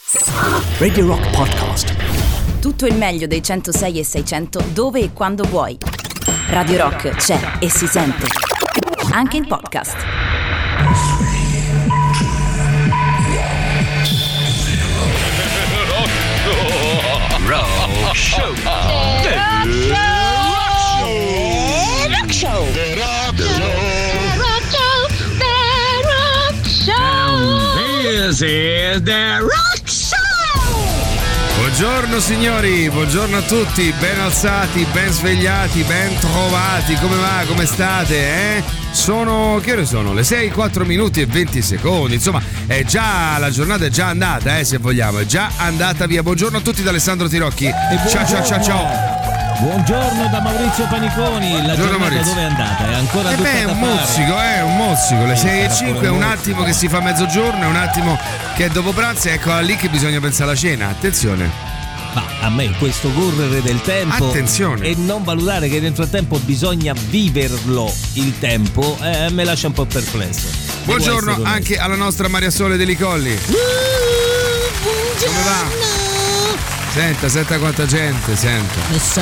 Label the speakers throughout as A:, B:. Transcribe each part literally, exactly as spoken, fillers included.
A: Radio Rock Podcast.
B: Tutto il meglio dei centosei e seicento dove e quando vuoi. Radio Rock c'è e si sente anche in podcast.
A: Rock Show.
C: The Rock Show. The Rock Show. The Rock Show.
A: This is the Rock Show.
D: Buongiorno signori, buongiorno a tutti, ben alzati, ben svegliati, ben trovati, come va, come state, eh? Sono, che ore sono? Le sei, quattro minuti e venti secondi, insomma è già, la giornata è già andata, eh, se vogliamo, è già andata via. Buongiorno a tutti da Alessandro Tirocchi, ciao ciao ciao ciao.
E: Buongiorno da Maurizio Paniconi, la
D: Buongiorno,
E: giornata
D: Maurizio.
E: dove è andata? È ancora
D: Eh
E: tutta
D: beh, è
E: da
D: un
E: fare.
D: mozzico, eh, un mozzico, le
E: Sì,
D: sei e
E: sarà
D: cinque
E: pure
D: è un
E: un
D: attimo
E: mozzico.
D: che si fa mezzogiorno, è un attimo che è dopo pranzo, ecco lì che bisogna pensare alla cena, attenzione.
E: Ma a me questo correre del tempo
D: Attenzione.
E: e non valutare che nel frattempo bisogna viverlo il tempo eh, me lascia un po' perplesso. Devo
D: Buongiorno
E: essere
D: anche alla nostra Maria Sole Deli Colli. Come va? Senta, senta quanta gente, senta.
F: Lo so,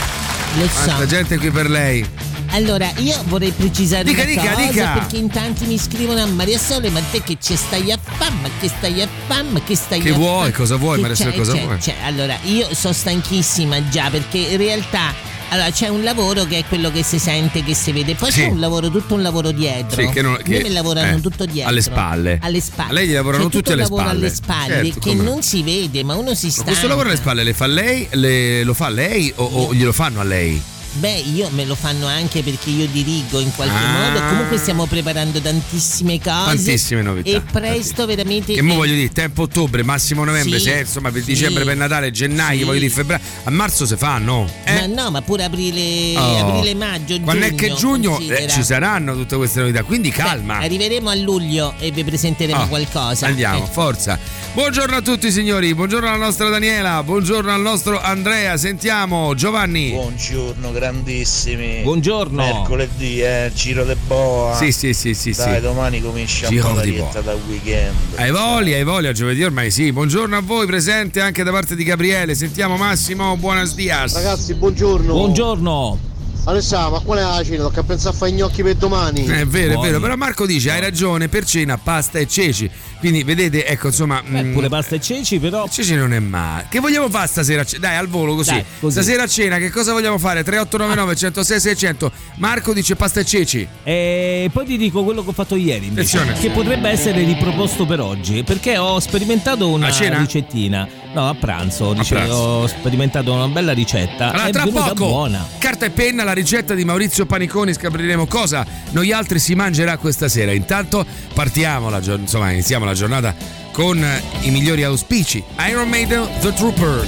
F: lo
D: Quanta
F: so.
D: gente qui per lei.
F: Allora, io vorrei precisare
D: Dica,
F: una
D: dica,
F: cosa,
D: dica.
F: perché in tanti mi scrivono a Maria Sole, ma te che ci stai a fare, ma che stai a fare, ma che stai
D: Che
F: a
D: vuoi,
F: fare?
D: cosa vuoi,
F: Che
D: Maria Sole,
F: c'è,
D: cosa
F: c'è,
D: vuoi?
F: c'è. Allora, io sono stanchissima già, perché in realtà allora, c'è un lavoro che è quello che si sente, che si vede, poi
D: Sì.
F: c'è un lavoro, tutto un lavoro dietro.
D: Sì, che non- che-
F: A me lavorano
D: eh,
F: tutto dietro.
D: alle spalle.
F: Alle spalle.
D: A lei gli lavorano
F: c'è
D: tutti
F: tutto
D: alle
F: un lavoro
D: spalle.
F: alle spalle
D: Certo,
F: che
D: come no.
F: non si vede, ma uno si
D: Ma
F: stanca.
D: questo lavoro alle spalle le fa lei? Le- lo fa lei o, o glielo fanno a lei?
F: Beh, io me lo fanno anche perché io dirigo in qualche
D: Ah.
F: modo. Comunque stiamo preparando tantissime cose.
D: Tantissime novità.
F: E presto veramente.
D: Che mo voglio dire, tempo ottobre, massimo novembre,
F: Sì,
D: se insomma per
F: sì.
D: dicembre, per Natale, gennaio,
F: Sì.
D: voglio dire febbraio. A marzo si fanno?
F: Ma
D: Eh?
F: no, ma pure aprile,
D: Oh.
F: aprile maggio,
D: Quando
F: giugno.
D: è che giugno eh,
F: considera.
D: ci saranno tutte queste novità, quindi calma.
F: Beh, arriveremo a luglio e vi presenteremo
D: Oh,
F: qualcosa.
D: Andiamo,
F: Eh.
D: forza. Buongiorno a tutti signori, buongiorno alla nostra Daniela, buongiorno al nostro Andrea, sentiamo Giovanni.
G: Buongiorno grandissimi.
E: Buongiorno.
G: Mercoledì, eh, giro de boa.
D: Sì, sì, sì, sì,
G: Dai,
D: sì.
G: domani comincia
D: Giro
G: un po' la
D: di
G: dieta
D: boa.
G: da weekend.
D: Hai voglia, hai voglia, giovedì ormai sì. Buongiorno a voi, presente anche da parte di Gabriele. Sentiamo Massimo, buonos dias.
H: Ragazzi, buongiorno.
E: Buongiorno.
H: Alessandro, ma qual è la cena? Tocca pensare a fare i gnocchi per domani.
D: Eh, È vero, è
E: Buoni.
D: vero, però Marco dice hai ragione, per cena pasta e ceci. Quindi vedete, ecco, insomma,
E: Beh,
D: mm,
E: pure pasta e ceci, però
D: ceci non è male. Che vogliamo fare stasera? a ce- Dai, al volo così.
E: Dai, così.
D: Stasera a cena che cosa vogliamo fare? tre otto nove nove, centosei seicento. Marco dice pasta e ceci.
E: E poi ti dico quello che ho fatto ieri invece,
D: Attenzione.
E: che potrebbe essere riproposto per oggi, perché ho sperimentato una
D: A cena?
E: ricettina. No, a pranzo,
D: A
E: dice,
D: pranzo.
E: ho sperimentato una bella ricetta.
D: Allora,
E: è
D: tra
E: venuta
D: poco,
E: buona.
D: carta e penna, la ricetta di Maurizio Paniconi, scopriremo cosa noi altri si mangerà questa sera. Intanto partiamo, la gior- insomma, iniziamo la giornata con eh, i migliori auspici. Iron Maiden, The Trooper.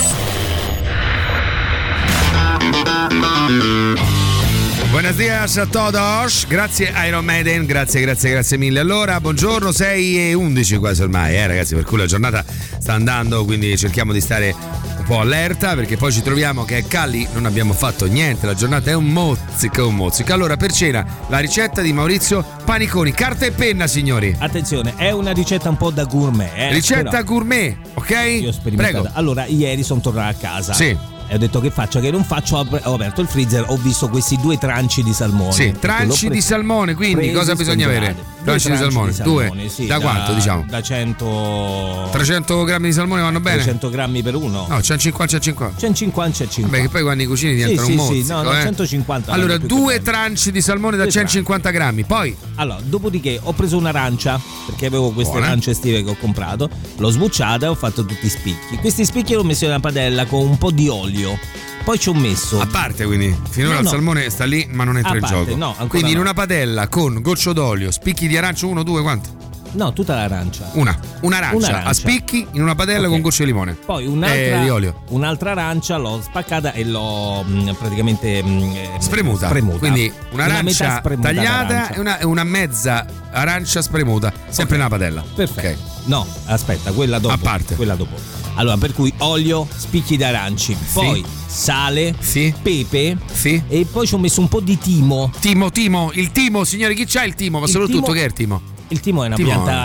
D: Buenos dias a todos, grazie Iron Maiden, grazie, grazie, grazie mille. Allora, buongiorno, sei e undici quasi ormai, eh ragazzi, per cui la giornata sta andando, quindi cerchiamo di stare un po' allerta, perché poi ci troviamo che a Calli non abbiamo fatto niente, la giornata è un mozzico, un mozzico. Allora, per cena, la ricetta di Maurizio Paniconi, carta e penna, signori.
E: Attenzione, è una ricetta un po' da gourmet. Eh,
D: Ricetta
E: però
D: gourmet, ok?
E: io ho sperimentato.
D: Prego.
E: Allora, ieri sono tornato a casa.
D: Sì.
E: E ho detto che faccio, che non faccio, ho ap- ho aperto il freezer, ho visto questi due tranci di salmone.
D: Sì,
E: Perché
D: tranci
E: l'ho
D: di
E: preso-
D: salmone, quindi
E: presi
D: cosa bisogna avere?
E: stagionati. Due
D: Tranci di salmone, due.
E: sì,
D: Da quanto, diciamo?
E: Da cento
D: trecento grammi di salmone vanno bene?
E: trecento grammi per uno.
D: No, centocinquanta, centocinquanta.
E: centocinquanta, centocinquanta.
D: Vabbè, che poi quando i cucini diventano
E: Sì,
D: un
E: sì, sì,
D: mozzico,
E: no, no,
D: eh.
E: centocinquanta
D: Allora,
E: vanno più
D: due
E: che bene.
D: tranci di salmone da
E: Due
D: centocinquanta grammi. Poi,
E: Allora, dopodiché ho preso un'arancia, perché avevo queste
D: Buona.
E: arance estive che ho comprato, l'ho sbucciata e ho fatto tutti i spicchi. Questi spicchi li ho messi in una padella con un po' di olio. Poi ci ho messo
D: a parte, quindi, finora
E: No,
D: il
E: no.
D: salmone sta lì, ma non entra
E: A
D: in
E: parte,
D: gioco.
E: no, ancora
D: quindi in
E: no.
D: una padella con goccio d'olio, spicchi di arancia, uno, due, quanti?
E: No, tutta l'arancia.
D: Una, un'arancia,
E: Un'arancia.
D: a spicchi in una padella
E: Ok.
D: con goccio di limone.
E: Poi un'altra,
D: Eh, di olio.
E: un'altra arancia l'ho spaccata e l'ho mh, praticamente mh, eh,
D: Spremuta.
E: spremuta.
D: Quindi
E: Una metà
D: un'arancia
E: spremuta
D: tagliata
E: d'arancia.
D: e una, e una mezza arancia spremuta, sempre
E: Ok.
D: nella padella.
E: Perfetto.
D: Ok.
E: No, aspetta, quella dopo.
D: A parte.
E: Quella dopo. Allora, per cui olio, spicchi d'aranci, poi sale,
D: Sì.
E: pepe
D: Sì.
E: e poi ci ho messo un po' di timo.
D: Timo, Timo, il timo, signori, chi c'ha il timo? Ma
E: Il
D: soprattutto
E: timo-
D: che è il timo?
E: Il timo è una
D: Timo-
E: pianta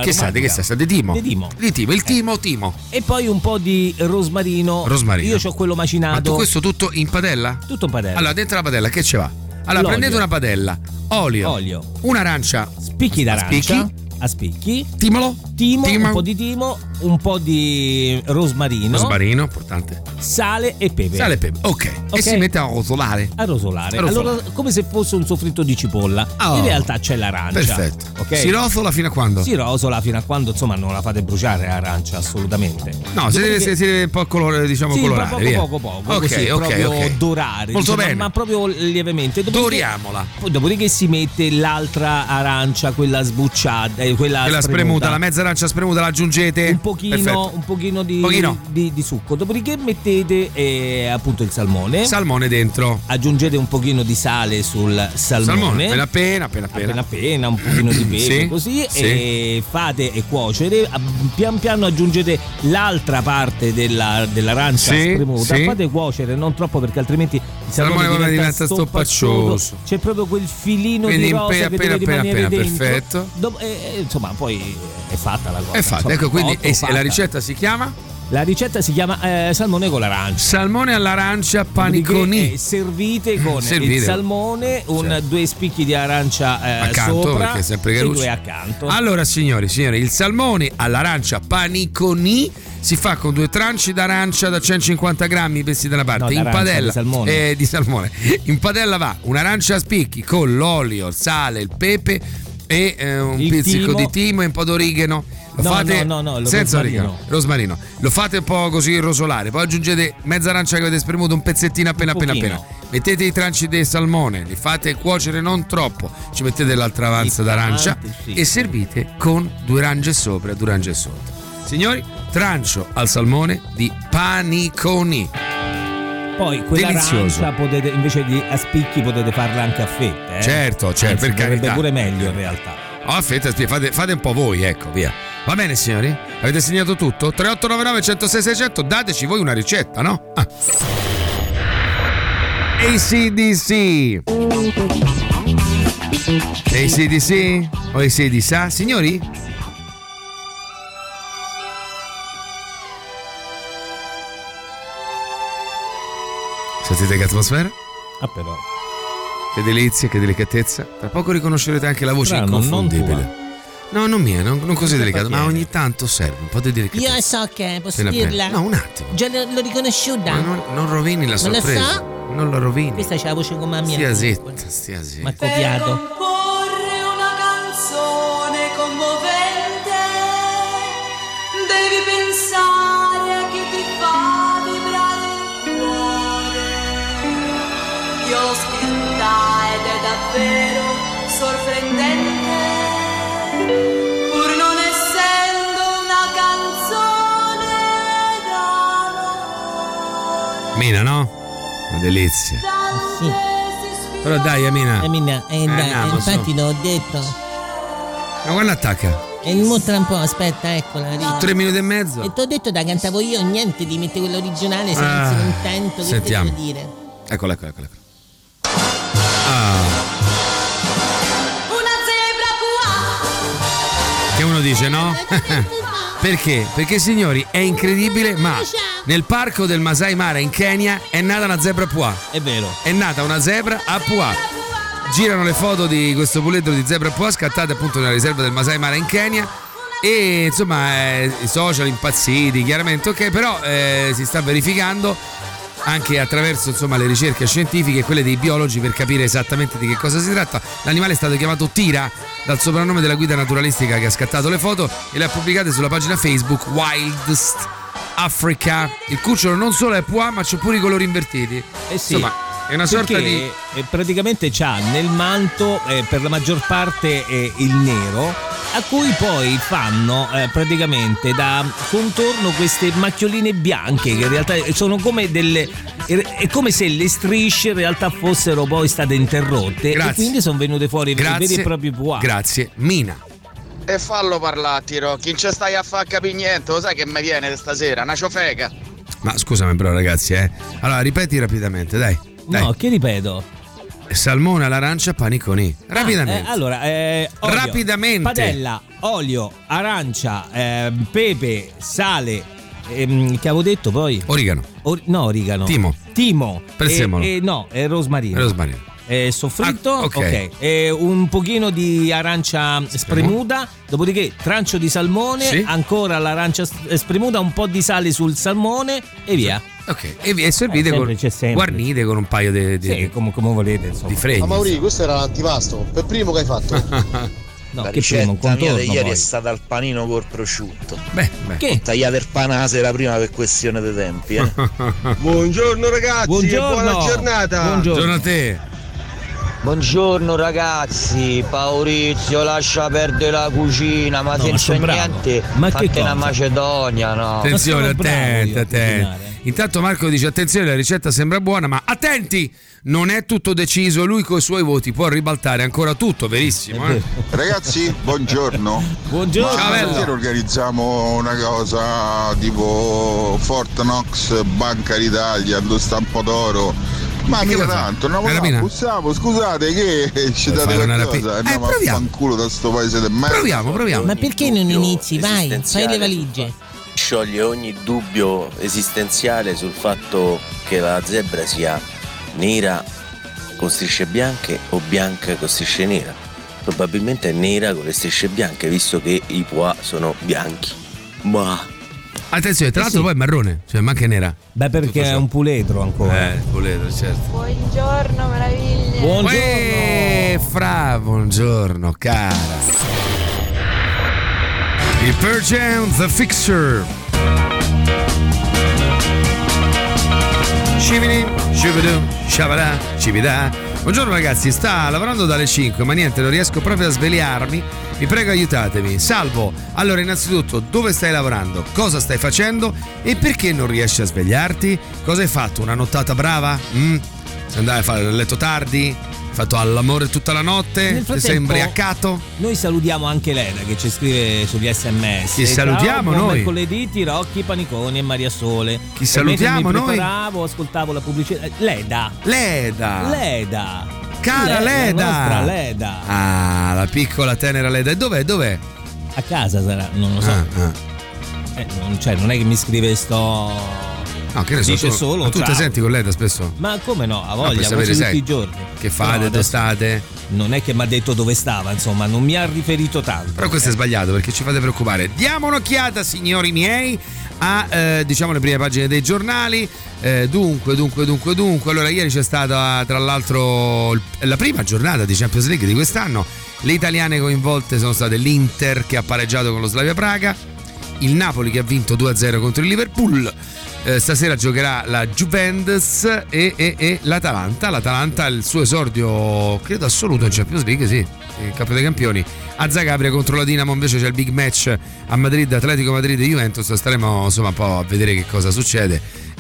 D: Che sa, di che sa? Sa di timo?
E: Di timo.
D: Di timo, il timo, timo.
E: E poi un po' di rosmarino.
D: Rosmarino.
E: Io ho quello macinato.
D: Ma tu questo tutto in padella?
E: Tutto in padella.
D: Allora, dentro la padella che ci va? Allora,
E: L'olio.
D: prendete una padella, olio,
E: Olio.
D: un'arancia,
E: Spicchi d'arancia.
D: spicchi,
E: A spicchi.
D: timolo,
E: Timo,
D: timo,
E: un po' di timo, un po' di rosmarino,
D: rosmarino, importante,
E: sale e pepe.
D: sale e pepe, ok,
E: Ok.
D: e si mette a rosolare.
E: A rosolare.
D: A rosolare.
E: Allora, come se fosse un soffritto di cipolla.
D: Oh.
E: In realtà c'è l'arancia.
D: Perfetto.
E: Ok?
D: Si rosola fino a quando?
E: Si rosola fino a quando, insomma, non la fate bruciare l'arancia, assolutamente.
D: No, si deve,
E: Dopodiché-
D: si deve un po' colore, diciamo
E: sì,
D: colorare,
E: poco,
D: via.
E: poco poco,
D: Ok,
E: così,
D: ok,
E: proprio
D: ok.
E: dorare,
D: Molto
E: diciamo,
D: bene.
E: ma proprio lievemente. Dopodiché-
D: Doriamola.
E: Poi dopodiché si mette l'altra arancia, quella sbucciata, eh, quella,
D: Quella spremuta, la mezza arancia spremuta la aggiungete.
E: un pochino,
D: Perfetto.
E: un pochino di,
D: Pochino.
E: di, di succo. Dopodiché mettete eh, appunto il salmone.
D: Salmone dentro.
E: Aggiungete un pochino di sale sul salmone.
D: Salmone, appena appena, appena appena.
E: appena appena, un pochino di pepe,
D: Sì,
E: così,
D: sì.
E: e fate e cuocere. A- Pian piano aggiungete l'altra parte della, dell'arancia
D: Sì,
E: spremuta.
D: sì.
E: Fate cuocere, non troppo, perché altrimenti il salmone,
D: salmone diventa
E: stoppaccioso.
D: stoppaccioso.
E: C'è proprio quel filino
D: Quindi
E: di rosa
D: appena,
E: che
D: appena,
E: deve
D: appena,
E: rimanere
D: appena,
E: dentro.
D: perfetto.
E: Dop- e- e, insomma, poi è fatta la cosa.
D: È fatta,
E: insomma,
D: ecco, quindi
E: cotto,
D: e
E: fatta.
D: la ricetta si chiama
E: La ricetta si chiama eh, salmone con l'arancia.
D: salmone all'arancia
E: Dopodiché,
D: paniconi.
E: eh, servite con
D: Servite.
E: il salmone, un,
D: Certo.
E: due spicchi di arancia eh,
D: Accanto,
E: sopra,
D: perché è sempre
E: e
D: caruccio.
E: due accanto.
D: Allora, signori, signori, il salmone all'arancia paniconi si fa con due tranci d'arancia da centocinquanta grammi pesi da una parte.
E: No,
D: in
E: d'arancia,
D: padella
E: di salmone.
D: eh, di salmone. In padella va un'arancia a spicchi con l'olio, il sale, il pepe e eh, un
E: Il
D: pizzico
E: timo.
D: di timo e un po' d'origano. Lo
E: No,
D: fate
E: no, no, no, lo
D: senza
E: rosmarino.
D: origano, rosmarino. Lo fate un po' così rosolare, poi aggiungete mezza arancia che avete spremuto, un pezzettino appena
E: Un
D: appena
E: pochino.
D: appena. Mettete i tranci del salmone, li fate cuocere non troppo, ci mettete l'altra avanza d'arancia
E: sì.
D: e servite con due arance sopra, due arance sotto. Signori, trancio al salmone di paniconi.
E: Poi quell'arancia
D: delizioso.
E: potete, invece di a spicchi, potete farla anche a fette. Eh?
D: Certo, certo,
E: Anzi,
D: per
E: sarebbe
D: carità.
E: pure meglio in realtà.
D: Oh, fate, fate, fate un po' voi, ecco, via. Va bene, signori? Avete segnato tutto? tre otto nove nove uno zero sei sei zero zero, dateci voi una ricetta, no? Ah. A C D C. A C D C? O A C D C? Signori? Sentite che atmosfera?
E: Ah, però.
D: Che delizia, che delicatezza. Tra poco riconoscerete anche la voce
E: Strano, non
D: inconfondibile. No, non mia, non, non così delicato, ma
E: appartiene.
D: ogni tanto serve un po' di delicatezza.
F: Io so che, posso
D: Appena appena.
F: dirla?
D: No, un attimo.
F: Già l'ho, l'ho riconosciuta.
D: Ma non, non rovini la
F: Non la
D: sorpresa.
F: sa?
D: Non la rovini.
F: Questa c'ha la voce come la mia.
D: Stia zitta, stia
F: Ma
D: zitta.
F: copiato.
I: comporre una canzone commovente devi pensare a chi ti fa vibrare il cuore. Io l'ho scritta ed è davvero sorprendente, pur non essendo una canzone d'amore.
D: Mina, no? Una delizia.
F: Sì.
D: Però dai, Amina.
F: Amina, eh, dai,
D: andiamo,
F: infatti
D: su.
F: l'ho detto.
D: Ma quando attacca?
F: E il mostra un po', aspetta, eccola. Rita.
D: Tre minuti e mezzo?
F: E ti ho detto da cantavo io, niente di mettere quello originale, se
D: Ah,
F: non sei contento, che
D: sentiamo.
F: devo dire?
D: Eccola, eccola, eccola. Ah,
I: Una zebra qua.
D: che uno dice no? Perché? Perché, signori, è incredibile, ma nel parco del Masai Mara in Kenya è nata una zebra pua.
E: È vero.
D: È nata una zebra a Pua. Girano le foto di questo puledro di zebra a Pua scattate appunto nella riserva del Masai Mara in Kenya e insomma eh, i social impazziti chiaramente, ok, però eh, si sta verificando anche attraverso insomma le ricerche scientifiche e quelle dei biologi per capire esattamente di che cosa si tratta. L'animale è stato chiamato Tira dal soprannome della guida naturalistica che ha scattato le foto e le ha pubblicate sulla pagina Facebook Wildest Africa. Il cucciolo non solo è Pua ma c'ha pure i colori invertiti.
E: Eh sì.
D: Insomma, è una sorta
E: Perché,
D: di
E: eh, praticamente c'ha nel manto eh, per la maggior parte eh, il nero, a cui poi fanno eh, praticamente da contorno queste macchioline bianche che in realtà sono come delle, è come se le strisce in realtà fossero poi state interrotte.
D: Grazie.
E: E quindi sono venute fuori
D: Grazie,
E: veri e propri pois.
D: Grazie, Mina.
G: E fallo parlare, Rocchi, non ci stai a far capire niente, lo sai che mi viene stasera, una ciofeca.
D: Ma scusami però ragazzi, eh. Allora ripeti rapidamente, dai. Dai.
E: No, che ripeto?
D: salmone all'arancia, paniconi. Rapidamente.
E: Ah, eh, allora, eh, olio,
D: rapidamente.
E: padella, olio, arancia, eh, pepe, sale. Ehm, che avevo detto poi?
D: Origano.
E: Or- no, origano.
D: Timo.
E: Timo.
D: Prezzemolo.
E: E, e no, è rosmarino.
D: Rosmarino.
E: Eh, soffritto,
D: ah, ok,
E: okay. E un pochino di arancia spremuta, dopodiché trancio di salmone, sì. Ancora l'arancia spremuta, un po' di sale sul salmone e via.
D: Ok, e vi è servite eh, con guarnite con un paio di, di
E: sì, come, come volete, insomma.
D: Di fregni.
H: Ma Mauri, questo era l'antipasto, per primo che hai fatto.
J: No, la che ricetta primo, mia di ieri poi. È stata il panino col prosciutto.
D: Beh, beh.
E: Che?
J: Tagliate il pane la sera prima per questione di tempi. Eh.
H: Buongiorno ragazzi,
E: buongiorno.
H: Buona giornata.
E: Buongiorno.
D: Buongiorno a te.
K: Buongiorno ragazzi, Maurizio lascia perdere la cucina, ma
E: no,
K: senza niente,
E: ma
K: fate
E: che
K: una Macedonia, no?
D: Attenzione, attenti, attenti. Intanto Marco dice attenzione, la ricetta sembra buona, ma attenti, non è tutto deciso, lui coi suoi voti può ribaltare ancora tutto, verissimo. Eh?
L: Ragazzi, buongiorno.
E: Buongiorno.
L: Ma stasera organizziamo una cosa tipo Fortnox, Banca d'Italia, due stampo d'oro. Ma mica tanto, no, possiamo, scusate che ci date qualcosa, andiamo
D: eh,
L: a fanculo da sto paese del merda.
D: Proviamo, proviamo.
F: Ma perché non inizi? Vai, fai le valigie.
M: Scioglie ogni dubbio esistenziale sul fatto che la zebra sia nera con strisce bianche o bianca con strisce nera. Probabilmente è nera con le strisce bianche, visto che i pois sono bianchi. Ma
D: attenzione, tra
E: eh
D: l'altro
E: sì.
D: poi è marrone, cioè manca nera.
E: Beh, perché è un puledro ancora.
D: Eh, puledro, certo.
N: Buongiorno, meraviglia.
E: Buongiorno.
D: Uè, fra, buongiorno, cara. Il Pearl Jam, The Fixer. Shivini, shivadum, shabada, shibida. Buongiorno ragazzi, sta lavorando dalle cinque, ma niente, non riesco proprio a svegliarmi. Vi prego aiutatemi. Salvo, allora innanzitutto dove stai lavorando? Cosa stai facendo? E perché non riesci a svegliarti? Cosa hai fatto? Una nottata brava? Mm? Sei andato a fare il letto tardi? Hai fatto all'amore tutta la notte? Ti sei imbriacato?
E: Noi salutiamo anche Leda che ci scrive sugli sms.
D: Chi salutiamo
E: Ciao,
D: noi?
E: Mercoledì, Tirocchi, Paniconi e Maria Sole.
D: Chi salutiamo
E: mi
D: noi?
E: Preparavo, ascoltavo la pubblicità. Leda.
D: Leda.
E: Leda.
D: Cara Leda.
E: La nostra Leda.
D: Ah, la piccola tenera Leda. E dov'è? Dov'è?
E: A casa sarà, non lo so.
D: Ah, ah.
E: Eh, non, cioè, non è che mi scrive sto.
D: No, che ne so,
E: dice
D: tu,
E: solo.
D: tu
E: ciao.
D: te senti con Leda spesso?
E: Ma come no? A voglia,
D: no,
E: quasi tutti
D: sei.
E: i giorni.
D: Che fate, dove state?
E: Non è che mi ha detto dove stava, insomma, non mi ha riferito tanto.
D: Però questo
E: eh.
D: è sbagliato perché ci fate preoccupare. Diamo un'occhiata, signori miei, a eh, diciamo le prime pagine dei giornali. Eh, dunque, dunque, dunque, dunque. Allora, ieri c'è stata tra l'altro la prima giornata di Champions League di quest'anno. Le italiane coinvolte sono state l'Inter che ha pareggiato con lo Slavia Praga, il Napoli che ha vinto due a zero contro il Liverpool. Eh, stasera giocherà la Juventus e, e, e l'Atalanta. L'Atalanta il suo esordio credo assoluto in Champions League, sì, il Campione dei Campioni. A Zagabria contro la Dinamo invece c'è il big match a Madrid, Atletico Madrid e Juventus. Staremo insomma un po' a vedere che cosa succede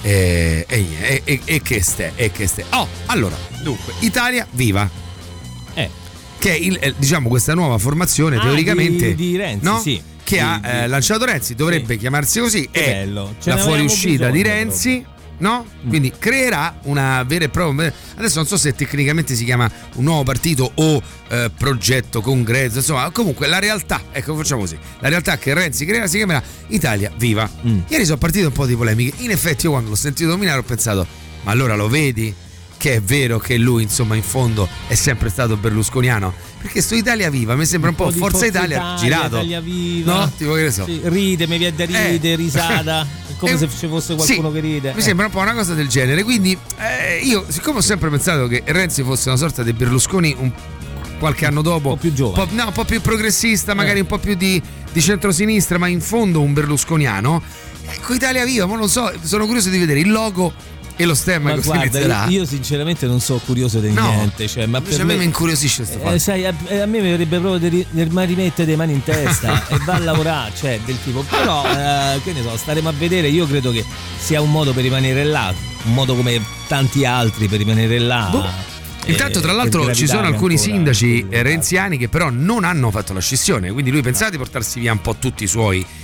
D: e, e, e, e, e che ste e che ste oh allora dunque Italia viva
E: eh.
D: che è il, diciamo questa nuova formazione
E: ah,
D: teoricamente
E: di, di Renzi,
D: no?
E: sì.
D: che
E: di,
D: ha
E: di,
D: eh, lanciato Renzi, dovrebbe sì. chiamarsi così,
E: che
D: è
E: bello.
D: la fuoriuscita di Renzi proprio. No? Quindi creerà una vera e propria. Adesso non so se tecnicamente si chiama un nuovo partito o eh, progetto, congresso, insomma, comunque la realtà, ecco, facciamo così. La realtà che Renzi creerà si chiamerà Italia Viva. Mm. Ieri sono partite un po' di polemiche. In effetti, io quando l'ho sentito nominare ho pensato: ma allora lo vedi? Che è vero che lui, insomma, in fondo è sempre stato berlusconiano? Perché sto Italia Viva mi sembra un, un po' Forza, Forza Italia, Italia girato.
E: Italia Viva.
D: No? Tipo che ne so.
E: Sì, ride, mi viene da ride, eh. risata. Come eh, se ci fosse qualcuno
D: sì,
E: che ride.
D: Mi
E: eh.
D: sembra un po' una cosa del genere. Quindi eh, io, siccome ho sempre pensato che Renzi fosse una sorta di Berlusconi un, qualche anno dopo,
E: un po' più giovane,
D: un po', no, un po' più progressista, magari eh. un po' più di, di centrosinistra, ma in fondo un berlusconiano. Ecco, Italia Viva, ma non so, sono curioso di vedere il logo e lo stemma
E: ma
D: che
E: guarda,
D: inizierà.
E: Io sinceramente non so curioso di
D: no,
E: niente, cioè, ma per
D: a me
E: me
D: mi incuriosisce sto
E: eh, sai, a, a me mi verrebbe proprio di, di rimettere le mani in testa e va a lavorare, cioè del tipo, però eh, che ne so, staremo a vedere. Io credo che sia un modo per rimanere là, un modo come tanti altri per rimanere là.
D: Boh. Intanto tra l'altro ci sono alcuni ancora, sindaci renziani che però non hanno fatto la scissione, quindi lui pensava di portarsi via un po' tutti i suoi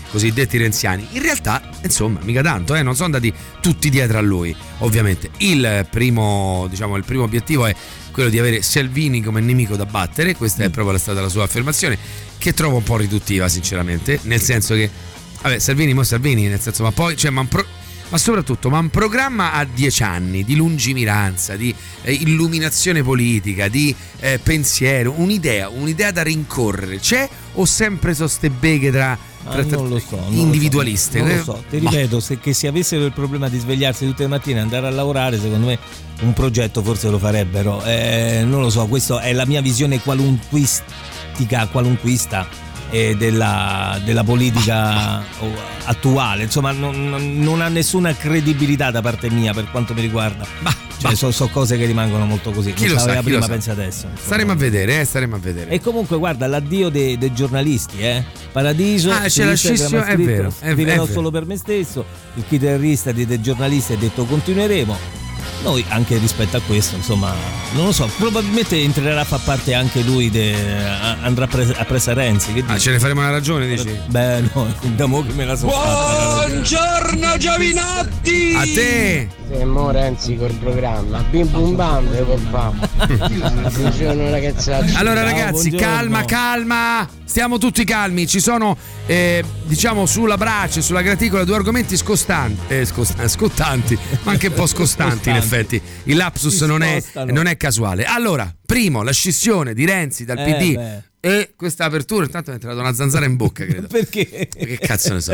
D: cosiddetti renziani. In realtà, insomma, mica tanto, eh, non sono andati tutti dietro a lui. Ovviamente il primo, diciamo, il primo obiettivo è quello di avere Salvini come nemico da battere. Questa è proprio stata la sua affermazione, che trovo un po' riduttiva, sinceramente, nel senso che vabbè, Salvini mo Salvini, nel senso, ma poi cioè, ma, un pro, ma soprattutto ma un programma a dieci anni di lungimiranza, di eh, illuminazione politica, di eh, pensiero, un'idea, un'idea da rincorrere c'è, o sempre so ste beghe tra, tra, tra
E: ah, non lo so, non
D: individualiste?
E: Non lo so, ti ripeto, se che se avessero il problema di svegliarsi tutte le mattine e andare a lavorare, secondo me un progetto forse lo farebbero, eh, non lo so, questa è la mia visione qualunquistica, qualunquista eh, della, della politica attuale, insomma non, non ha nessuna credibilità da parte mia per quanto mi riguarda, ma cioè, sono so cose che rimangono molto così,
D: chi
E: non
D: lo sa,
E: la
D: chi
E: prima
D: lo sa.
E: pensa adesso, insomma.
D: Staremo a vedere, eh, staremo a vedere.
E: E comunque guarda, l'addio dei, dei giornalisti, eh? Paradiso,
D: ah, c'è la scissione, è vero, è,
E: scriverò
D: è vero.
E: Solo per me stesso, il chitarrista dei, dei giornalisti ha detto continueremo. Noi anche rispetto a questo, insomma, non lo so, probabilmente entrerà a far parte anche lui, de, andrà a, presa, a presa Renzi. Che
D: ah, ce ne faremo una ragione, dici?
E: Beh, no, da mo' che me la so fatta.
A: Buongiorno Giovinotti!
D: A te!
H: Se mo Renzi col programma, bim bum bam, e poi bam. Buongiorno ragazzacci.
D: Allora
E: Ciao,
D: ragazzi,
E: buongiorno.
D: calma, calma, stiamo tutti calmi, ci sono eh, diciamo sulla brace, sulla graticola due argomenti scostanti, eh, scostanti, scottanti, ma anche un po' scostanti in effetti, il lapsus non è, non è casuale. Allora, primo, la scissione di Renzi dal
E: Eh,
D: P D
E: beh.
D: e questa apertura, intanto mi è entrata una zanzara in bocca, credo.
E: Perché?
D: Che cazzo ne so.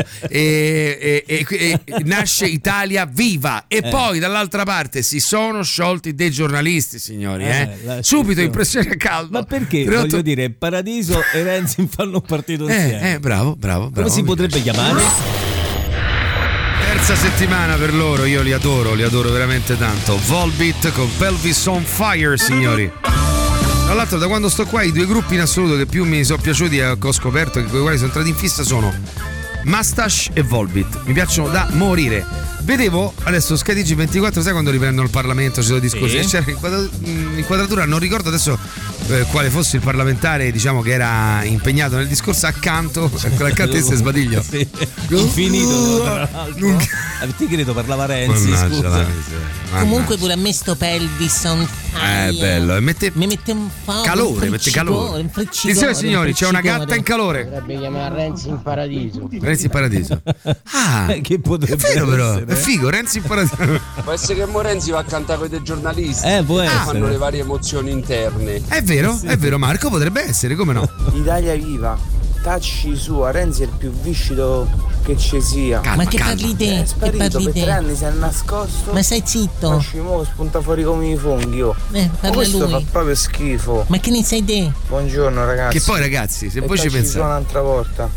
D: E, e, e, e nasce Italia Viva e
E: Eh.
D: poi dall'altra parte si sono sciolti dei giornalisti, signori, eh.
E: Eh, la
D: Subito
E: scissione.
D: impressione a caldo.
E: Ma perché?
D: Tre, otto-
E: Voglio dire, Paradiso e Renzi fanno un partito insieme.
D: Eh, eh, bravo, bravo, bravo.
E: Come si
D: mi
E: potrebbe
D: piace.
E: chiamare?
D: Terza settimana per loro, io li adoro, li adoro veramente tanto. Volbeat con Pelvis on Fire, signori. Tra l'altro, da quando sto qua, i due gruppi in assoluto che più mi sono piaciuti e che ho scoperto, che con i quali sono entrati in fissa, sono Mustache e Volbeat. Mi piacciono da morire. Vedevo adesso Sky T G ventiquattro, sai quando riprendono il Parlamento, ci sono discorsi,
E: Sì.
D: c'era inquadratura, non ricordo adesso eh, quale fosse il parlamentare, diciamo, che era impegnato nel discorso, accanto, quello accanto di ste Sbadiglio.
E: Sì. Infinito, tra l'altro.
D: Non-
E: Eh, ti credo parlava Renzi,
D: Mannaggia
E: scusa.
D: la miseria, mannaggia.
F: Comunque pure a me sto pelvis on fire.
D: Eh, bello, e mette
F: Mi mette un po'
D: calore,
F: un
D: mette
F: friccicore,
D: calore.
F: un friccicore,
D: Attenzione signori,
F: un
D: c'è una
F: friccicore.
D: gatta in calore.
H: Potrebbe chiamare Renzi in paradiso.
D: Renzi in paradiso. Ah,
E: Eh, che potrebbe
D: è vero però,
E: essere,
D: è figo, Renzi in paradiso.
O: Può essere che Morenzi va a cantare con dei giornalisti
E: Eh, può
O: che
E: essere.
O: fanno le varie emozioni interne.
D: È vero, è vero Marco, potrebbe essere, come no?
K: Italia viva, tacci su, a Renzi è il più viscido che ci sia.
D: Calma,
F: Ma che
D: calma.
F: parli te?
K: È
F: Che
K: sparito,
F: parli
K: per
F: te?
K: tre anni si è nascosto.
F: Ma stai zitto.
K: Ma scimo, spunta fuori come i funghi, oh.
F: Eh,
K: Ma
F: parla
K: questo
F: lui.
K: fa proprio schifo.
F: Ma che ne sai te?
K: Buongiorno ragazzi.
D: Che poi ragazzi, se
K: E
D: voi ci
K: tacci su
D: pensate
K: un'altra volta.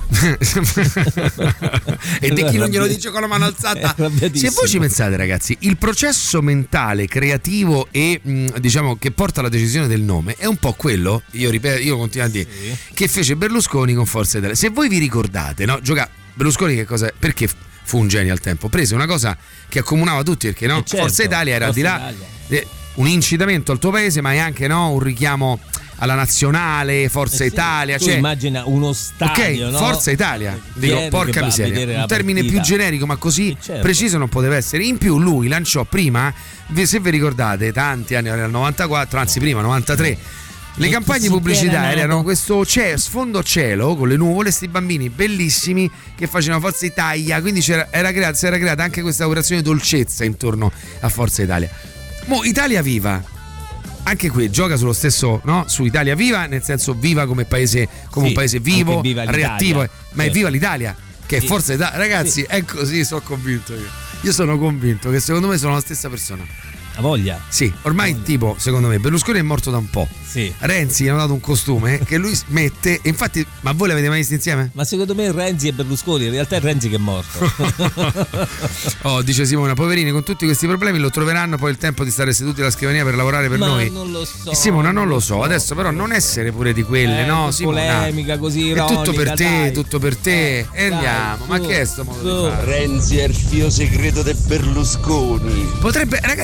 D: e di chi non glielo dice con la mano alzata,
E: È arrabbiatissimo.
D: se voi ci pensate ragazzi, il processo mentale creativo e mh, diciamo che porta alla decisione del nome è un po' quello, io ripeto, io continuo a dire,
E: Sì.
D: che fece Berlusconi con Forza Italia. Se voi vi ricordate, no? Gioca Berlusconi che cosa, perché fu un genio al tempo? Prese una cosa che accomunava tutti, perché no?
E: Eh, certo,
D: Forza Italia era al di
E: Forza
D: là
E: Italia.
D: eh, un incitamento al tuo paese, ma è anche, no, un richiamo alla nazionale, Forza
E: Eh sì,
D: Italia,
E: tu
D: cioè
E: immagina uno stadio,
D: ok,
E: no?
D: Forza Italia, dico,
E: Pieno
D: porca
E: che va a
D: miseria,
E: vedere la
D: un termine
E: partita.
D: più generico ma così
E: Eh, certo.
D: preciso non poteva essere. In più lui lanciò prima, vi- se vi ricordate, tanti anni, nel novantaquattro, anzi prima, novantatré, le
F: E
D: campagne
F: chi si
D: pubblicitarie
F: era
D: erano
F: nato?
D: questo ce- sfondo cielo con le nuvole, sti bambini bellissimi che facevano Forza Italia, quindi c'era, era creata, si era creata anche questa operazione dolcezza intorno a Forza Italia. Mo' Italia Viva, anche qui gioca sullo stesso, no? Su Italia Viva, nel senso viva come paese, come
E: Sì,
D: un paese vivo,
E: anche viva l'Italia.
D: reattivo, eh, ma è
E: Certo.
D: viva l'Italia, che è
E: Sì.
D: Forza Italia. Ragazzi,
E: Sì.
D: è così, sono convinto io. Io sono convinto che secondo me sono la stessa persona.
E: Ha voglia.
D: Sì, ormai tipo, secondo me, Berlusconi è morto da un po'.
E: Sì.
D: Renzi gli hanno dato un costume che lui mette, e infatti, ma voi l'avete mai visto insieme?
E: Ma secondo me Renzi e Berlusconi, in realtà è Renzi che è morto.
D: Oh, dice Simona, poverini, con tutti questi problemi lo troveranno poi il tempo di stare seduti alla scrivania per lavorare per
E: Ma
D: noi.
E: non lo so.
D: Simona, non lo so, adesso però non essere pure di quelle,
E: Eh,
D: no?
E: che
D: Simona,
E: polemica così
D: è tutto per
E: ironica,
D: te,
E: dai.
D: tutto per te.
E: Eh,
D: e
E: dai,
D: andiamo, ma
E: su,
D: che è sto modo
E: su.
D: di fare?
O: Renzi è il fio segreto di Berlusconi.
D: Potrebbe, ragazzi, io sono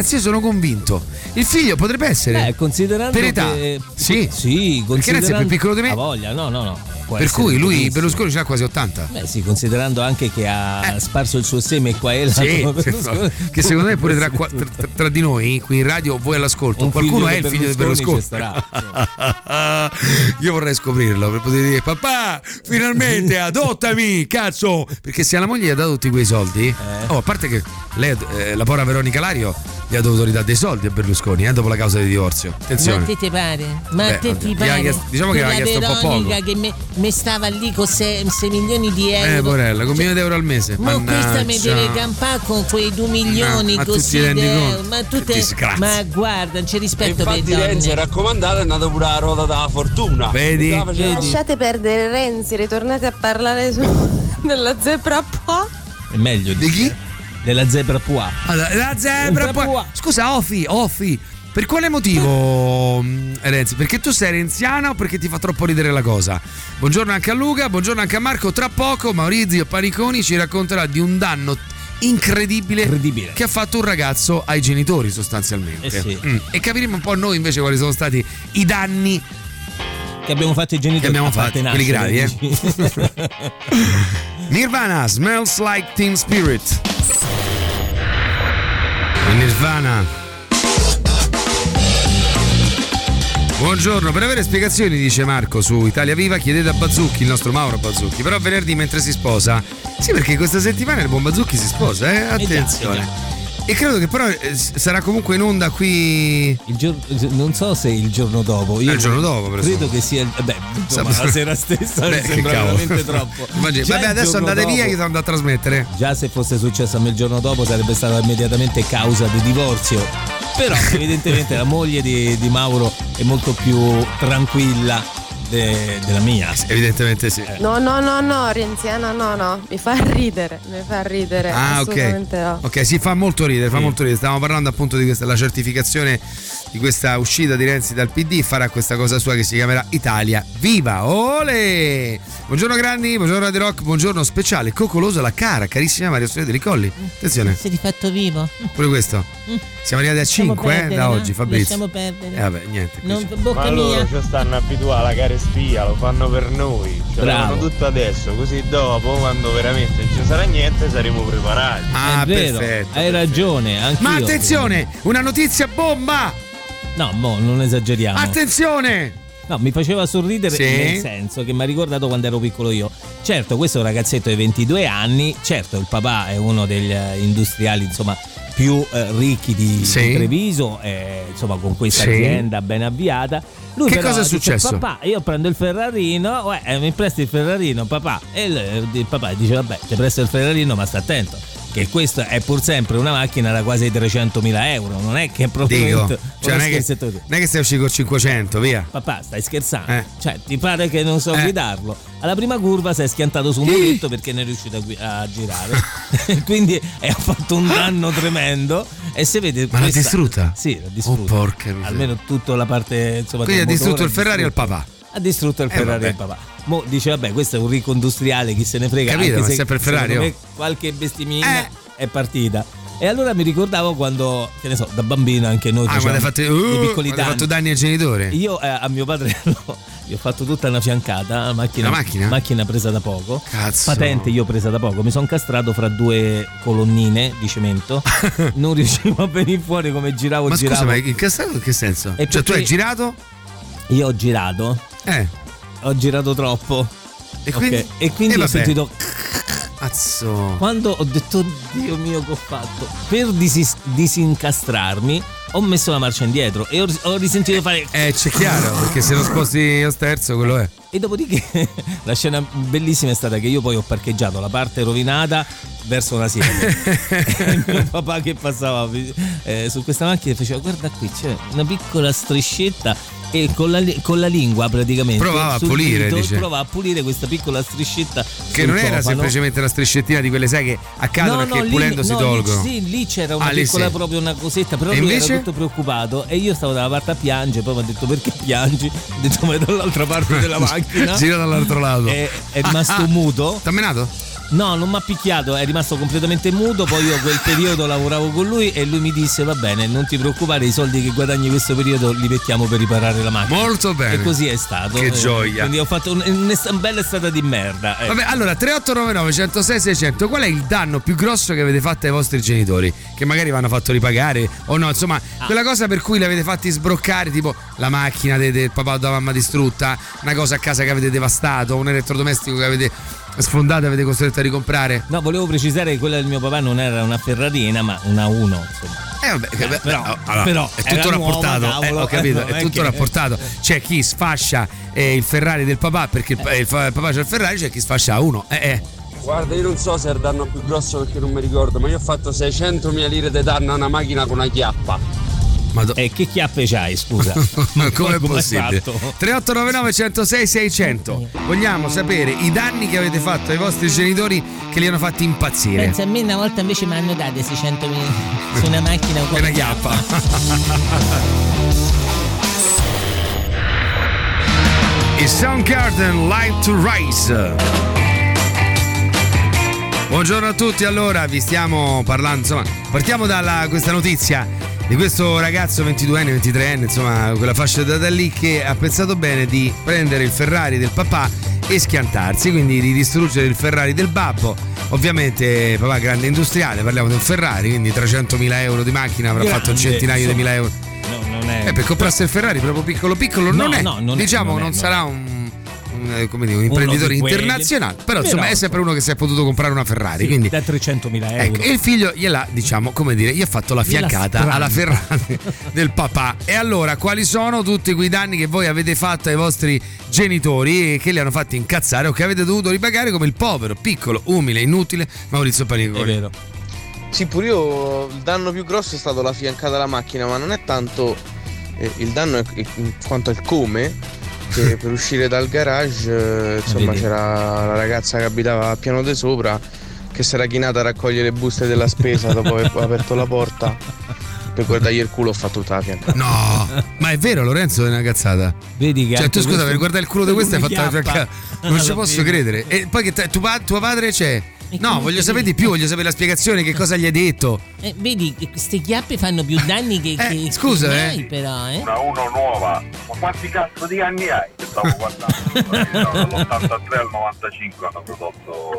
D: convinto. Il figlio potrebbe essere.
E: Eh, considerando
D: per età.
E: che
D: Sì.
E: Sì,
D: Perché Renzi è più piccolo di me.
E: Ha voglia, no, no, no. Può
D: Per
E: essere
D: cui lui
E: benissimo.
D: Berlusconi ce l'ha quasi ottanta.
E: Beh sì, considerando anche che ha
D: Eh.
E: sparso il suo seme qua e là.
D: Sì,
E: come
D: sì,
E: Berlusconi.
D: che secondo me pure tra, qua- tra- tra- tra di noi qui in radio, voi all'ascolto,
E: Un
D: qualcuno
E: figlio
D: è
E: di
D: il figlio di
E: Berlusconi
D: Berlusconi.
E: ci starà.
D: Io vorrei scoprirlo per poter dire papà, finalmente adottami, cazzo, perché se alla moglie gli ha dato tutti quei soldi, oh, a parte che lei, eh, la povera Veronica Lario gli ha dovuto ridare dei soldi a Berlusconi, eh, dopo la causa di divorzio.
F: Ma a
D: Attenzione.
F: te ti pare? Ma a
D: Beh,
F: te
D: oddio,
F: ti
D: gli ha
F: pare?
D: chiesto- diciamo che
F: Quella
D: aveva chiesto un po'
F: Veronica
D: poco.
F: che me, me stava lì con sei milioni di
D: Eh,
F: euro.
D: porella, con un milione di euro al mese.
F: Ma questa mi
D: Mannaggia.
F: deve campare con quei due milioni
D: Ma- ma tu
F: così.
D: ti rendi
F: de-
D: conto?
F: Ma tu
D: Che
F: te-
D: disgrazia.
F: ma guarda, non c'è rispetto per
O: Infatti
F: le donne.
O: Renzi è raccomandato, è andato pure alla ruota della fortuna.
D: Vedi?
O: Stava facendo-
N: Lasciate perdere Renzi, ritornate a parlare su- della zebra po'.
E: È meglio
D: Di chi?
E: Della zebra Pua.
D: Allora, la zebra
E: Zebra
D: poi- Scusa, Ofi, Ofi, per quale motivo, mh, Renzi? Perché tu sei renziana o perché ti fa troppo ridere la cosa? Buongiorno anche a Luca, buongiorno anche a Marco. Tra poco Maurizio Paniconi ci racconterà di un danno incredibile,
E: Incredibile.
D: che ha fatto un ragazzo ai genitori sostanzialmente.
E: Eh sì.
D: Mm. E capiremo un po' noi invece quali sono stati i danni
E: Che abbiamo fatto i genitori.
D: che abbiamo
E: a parte
D: fatto, quelli gravi,
E: nascere,
D: eh. Nirvana, Smells Like Teen Spirit. Nirvana. Buongiorno, per avere spiegazioni, dice Marco, su Italia Viva chiedete a Bazzucchi, il nostro Mauro Bazzucchi. Però venerdì mentre si sposa. Sì, perché questa settimana il buon Bazzucchi si sposa, eh? Attenzione.
E: Eh già,
D: E credo che però eh, sarà comunque in onda qui.
E: Il giorno, non so se il giorno dopo. Io
D: Eh, il giorno dopo, presumo.
E: credo che sia. il- Beh, insomma,
D: Sa-
E: la sera stessa
D: Beh,
E: mi
D: che
E: sembra
D: cavolo.
E: veramente troppo.
D: Immagini-
E: Già
D: Vabbè,
E: il
D: adesso
E: giorno
D: andate via
E: dopo-
D: che sono andato a trasmettere.
E: Già se fosse successo a me il giorno dopo sarebbe stata immediatamente causa di divorzio. Però evidentemente la moglie di, di Mauro è molto più tranquilla de- della mia.
D: Evidentemente sì.
N: No, no, no, no, renziana, no, no, mi fa ridere, mi fa ridere.
D: Ah,
N: assolutamente
D: ok.
N: no.
D: Ok, si fa molto ridere, fa molto ridere. Stavamo parlando appunto di questa, la certificazione di questa uscita di Renzi dal P D. Farà questa cosa sua che si chiamerà Italia Viva. Ole! Buongiorno Granni, buongiorno Radio Rock, buongiorno speciale coccoloso alla cara, carissima Maria Sonia Deli Colli. Attenzione,
F: Sei di fatto vivo?
D: pure questo. Siamo arrivati a
F: Lasciamo
D: cinque eh,
F: perdere,
D: da
F: no?
D: oggi, Fabrizio.
F: Lasciamo perdere.
D: Eh vabbè, niente. qui
F: Non,
D: c'è.
F: bocca
P: Ma loro
F: mia.
P: ci stanno abituati alla carestia, lo fanno per noi, ce
E: Bravo.
P: l'hanno tutto adesso, così dopo quando veramente non ci sarà niente saremo preparati.
D: Ah,
E: è vero,
D: perfetto.
E: hai ragione. Anch'io.
D: Ma attenzione, una notizia bomba!
E: No, mo, non esageriamo.
D: Attenzione!
E: No, mi faceva sorridere
D: Sì.
E: nel senso che mi ha ricordato quando ero piccolo io. Certo, questo è un ragazzetto di ventidue anni, certo il papà è uno degli eh, industriali, insomma, più eh, ricchi di,
D: Sì.
E: di Treviso, eh, insomma, con questa
D: Sì.
E: azienda ben avviata. Lui
D: Che
E: però
D: cosa è
E: dice,
D: successo?
E: papà, io prendo il Ferrarino, uè, eh, mi presti il Ferrarino, papà. E il, il papà dice, vabbè, ti presto il Ferrarino, ma sta attento, che questa è pur sempre una macchina da quasi trecentomila euro, non è che è proprio
D: Dico,
E: un
D: cioè non è, che,
E: scherzetto.
D: non è che stai uscito con cinquecento, via.
E: Papà, stai scherzando?
D: Eh.
E: Cioè, ti pare che non so
D: Eh.
E: guidarlo? Alla prima curva si è schiantato su un muletto perché non è riuscito a, gui- a girare. Quindi ha fatto un danno tremendo. E se vede.
D: Ma l'ha
E: questa-
D: distrutta?
E: Sì, l'ha distrutta.
D: Oh, porca miseria.
E: Almeno tutta la parte. Insomma,
D: Quindi ha
E: del
D: distrutto
E: motore
D: il Ferrari al
E: distrutto.
D: papà.
E: Ha distrutto il
D: Eh,
E: Ferrari
D: vabbè.
E: al papà. Mo dice, vabbè, questo è un ricco industriale, chi se ne frega.
D: Capito,
E: anche
D: ma
E: se,
D: sempre il Ferrari,
E: secondo
D: oh.
E: me qualche bestimina
D: Eh.
E: è partita. E allora mi ricordavo quando, che ne so, da bambino anche noi
D: Ah, quando
E: facevamo
D: hai fatto,
E: i
D: uh,
E: piccoli
D: quando hai
E: danni.
D: fatto danni ai genitori?
E: Io eh, a mio padre no, gli ho fatto tutta una fiancata, una macchina,
D: La macchina?
E: macchina presa da poco,
D: Cazzo.
E: patente io presa da poco, mi sono incastrato fra due colonnine di cemento, non riuscivo a venire fuori come giravo,
D: Ma
E: giravo.
D: scusa, ma incastrato in che senso?
E: E
D: Cioè tu
E: perché-
D: hai girato?
E: Io ho girato,
D: Eh.
E: ho girato troppo.
D: E quindi,
E: Ok, e quindi
D: eh,
E: ho
D: vabbè.
E: sentito
D: Cazzo.
E: quando ho detto Dio mio che ho fatto per disis- disincastrarmi ho messo la marcia indietro e ho, ho risentito fare
D: Eh, c'è chiaro, perché se lo sposti a sterzo quello è.
E: e dopodiché la scena bellissima è stata che io poi ho parcheggiato la parte rovinata verso una siepe e il mio papà che passava eh, su questa macchina faceva guarda qui c'è una piccola striscetta e con la, con la lingua praticamente
D: provava a pulire,
E: dito,
D: dice.
E: provava a pulire questa piccola striscetta
D: che non era
E: cofano.
D: semplicemente una striscettina di quelle, sai, che accadono,
E: no,
D: perché
E: no,
D: pulendo
E: lì,
D: si
E: no,
D: tolgono.
E: Lì, sì, lì c'era una
D: ah,
E: piccola
D: sì.
E: proprio una cosetta, però
D: e
E: lui
D: invece?
E: era tutto preoccupato e io stavo dalla parte a piangere, poi mi ha detto perché piangi? Ho detto ma dall'altra parte della macchina.
D: Gira dall'altro lato.
E: È, è rimasto
D: ah,
E: muto.
D: T'ha menato?
E: No, non mi ha picchiato, è rimasto completamente muto. Poi io quel periodo lavoravo con lui e lui mi disse va bene, non ti preoccupare, i soldi che guadagni questo periodo li mettiamo per riparare la macchina.
D: Molto bene.
E: E così è stato.
D: Che
E: eh,
D: gioia.
E: Quindi ho fatto un, una bella estate di merda. Eh.
D: Vabbè, allora tre otto nove nove uno zero sei sei zero zero, qual è il danno più grosso che avete fatto ai vostri genitori? Che magari vi hanno fatto ripagare o no, insomma, ah. quella cosa per cui li avete fatti sbroccare, tipo la macchina del de papà o della mamma distrutta, una cosa a casa che avete devastato, un elettrodomestico che avete sfondato e avete costretto a ricomprare.
E: No, volevo precisare che quella del mio papà non era una Ferrarina ma una Uno, insomma.
D: Eh vabbè,
E: eh, però,
D: allora,
E: però
D: è tutto rapportato,
E: nuova,
D: eh, ho capito,
E: eh, no,
D: è tutto
E: che...
D: rapportato. C'è chi sfascia eh, il Ferrari del papà perché il, eh. il, il papà c'ha il Ferrari, c'è chi sfascia uno. Eh, eh.
O: Guarda, io non so se è il danno più grosso perché non mi ricordo, ma io ho fatto seicentomila lire di danno a una macchina con una chiappa.
E: E eh, che chiappe c'hai, scusa?
D: Ma come è possibile? tre otto nove nove uno zero sei sei zero zero. Vogliamo sapere i danni che avete fatto ai vostri genitori che li hanno fatti impazzire.
F: Pensa a me, una volta invece mi hanno dato seicentomila su una macchina con
D: una chiappa. Il Soundgarden Live to Rise. Buongiorno a tutti, allora vi stiamo parlando, insomma, partiamo da questa notizia di questo ragazzo ventiduenne, ventitreenne, insomma, quella fascia d'età lì, che ha pensato bene di prendere il Ferrari del papà e schiantarsi, quindi di distruggere il Ferrari del babbo. Ovviamente papà grande industriale, parliamo di un Ferrari, quindi trecentomila euro di macchina, avrà grande, fatto un centinaio insomma, di mila euro.
E: No, non è.
D: Eh, per comprarsi il Ferrari proprio piccolo piccolo
E: no,
D: non è.
E: No, non
D: diciamo
E: è, non,
D: non
E: è,
D: sarà
E: non
D: un come dire, un imprenditore internazionale, però, però insomma è sempre uno che si è potuto comprare una Ferrari,
E: sì,
D: quindi
E: da trecentomila euro.
D: Ecco, e il figlio gliela, diciamo, come dire, gli ha fatto la fiancata alla Ferrari del papà. E allora quali sono tutti quei danni che voi avete fatto ai vostri genitori e che li hanno fatti incazzare o che avete dovuto ripagare, come il povero, piccolo, umile, inutile Maurizio Paniconi?
E: È vero.
Q: Sì, pure io il danno più grosso è stato la fiancata alla macchina, ma non è tanto eh, il danno è, è, in quanto al come. Che per uscire dal garage eh, insomma Vedi. C'era la ragazza che abitava a piano di sopra che si era chinata a raccogliere le buste della spesa dopo aver aperto la porta. Per guardargli il culo ho fatto tutta la fiancata.
D: No, ma è vero, Lorenzo, è una cazzata.
E: Vedi che
D: cioè tu scusa, per guardare il culo di questa hai fatto la fiancata. Non ci posso
E: vedi.
D: credere. E poi che t- tuo, tuo padre c'è? No, voglio sapere di più, voglio sapere la spiegazione, che cosa gli hai detto.
F: Eh, vedi, queste chiappe fanno più danni che,
D: eh,
F: che
D: scusa,
F: che
D: eh.
F: mai, però, eh.
R: Una uno nuova. Ma quanti cazzo di anni hai? Che stavo guardando. Dall'ottantatré al novantacinque hanno prodotto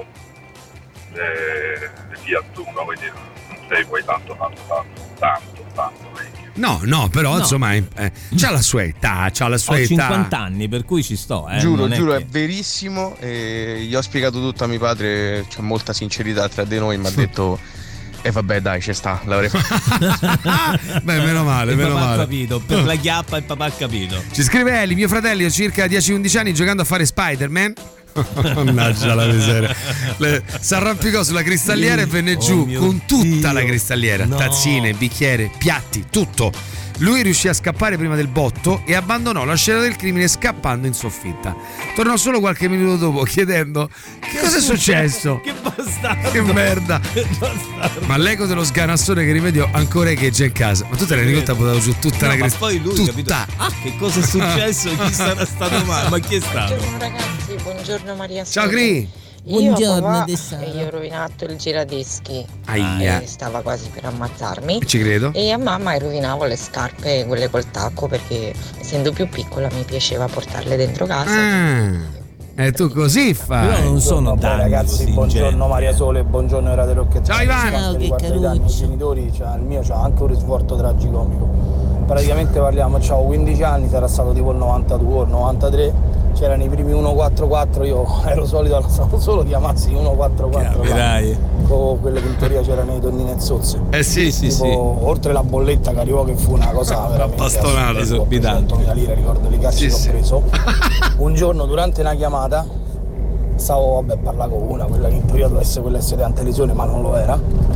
R: le, le Fiat Uno, quindi non sei poi tanto tanto tanto tanto tanto vecchio.
D: No, no, però
E: no.
D: insomma eh, c'ha la sua età, c'ha la sua
E: Ho
D: età.
E: cinquanta anni, per cui ci sto, eh.
Q: Giuro,
E: non
Q: giuro,
E: è,
Q: è,
E: che...
Q: è verissimo. E gli ho spiegato tutto a mio padre, c'è molta sincerità tra di noi, mi ha detto e eh vabbè dai, ci sta, l'avrei fatto.
D: Beh, meno male,
E: il
D: meno
E: papà
D: male.
E: ha capito, per la chiappa il papà ha capito.
D: Ci scrive Eli, mio fratello ha circa dieci undici anni giocando a fare Spider-Man. Mannaggia la miseria. Si arrampicò sulla cristalliera e venne
E: oh
D: giù con tutta
E: Dio.
D: la cristalliera,
E: no.
D: tazzine, bicchiere, piatti, tutto. Lui riuscì a scappare prima del botto e abbandonò la scena del crimine scappando in soffitta. Tornò solo qualche minuto dopo chiedendo che cosa è successo?
E: Che bastardo!
D: Che merda!
E: Che bastardo!
D: Ma l'eco dello sganassone che rimediò ancora echeggia in casa. Ma tu te ne rendi conto, ha buttato giù tutta
E: no,
D: la cristalliera?
E: Ma poi lui
D: tutta.
E: capito? Ah, che cosa è successo? Chi sarà stato male? Ma chi è stato?
S: Buongiorno ragazzi, buongiorno Maria Sole.
D: Ciao Cri!
F: Buongiorno
S: io e io ho rovinato il giradischi.
D: Aia.
S: E stava quasi per ammazzarmi.
D: Ci credo.
S: E a mamma rovinavo le scarpe, quelle col tacco, perché essendo più piccola mi piaceva portarle dentro casa.
D: Ah, e tu così fai.
E: Però non sono danni
K: ragazzi,
E: così,
K: buongiorno Maria Sole, buongiorno Radio Rocchettino.
D: Ciao Ivano.
K: Per
F: Ciao,
K: riguarda
F: che
K: i danni ai genitori, cioè, il mio c'ha anche un risvolto tragicomico. Praticamente parliamo, c'ho quindici anni, sarà stato tipo il novantadue o il novantatré. C'erano i primi uno quattro quattro, io ero solito stavo solo chiamarsi uno quattro quattro con quelle che in teoria c'erano i tonnini e zozze.
D: Eh sì, sì,
K: tipo,
D: sì.
K: Oltre la bolletta che arrivò, che fu una cosa veramente
D: bastonata,
K: esorbitante, centomila lire, ricordo le cazzi
D: sì,
K: che ho
D: sì.
K: preso. Un giorno durante una chiamata stavo vabbè a parlare con una, quella che in teoria doveva essere quella sedante lesione ma non lo era.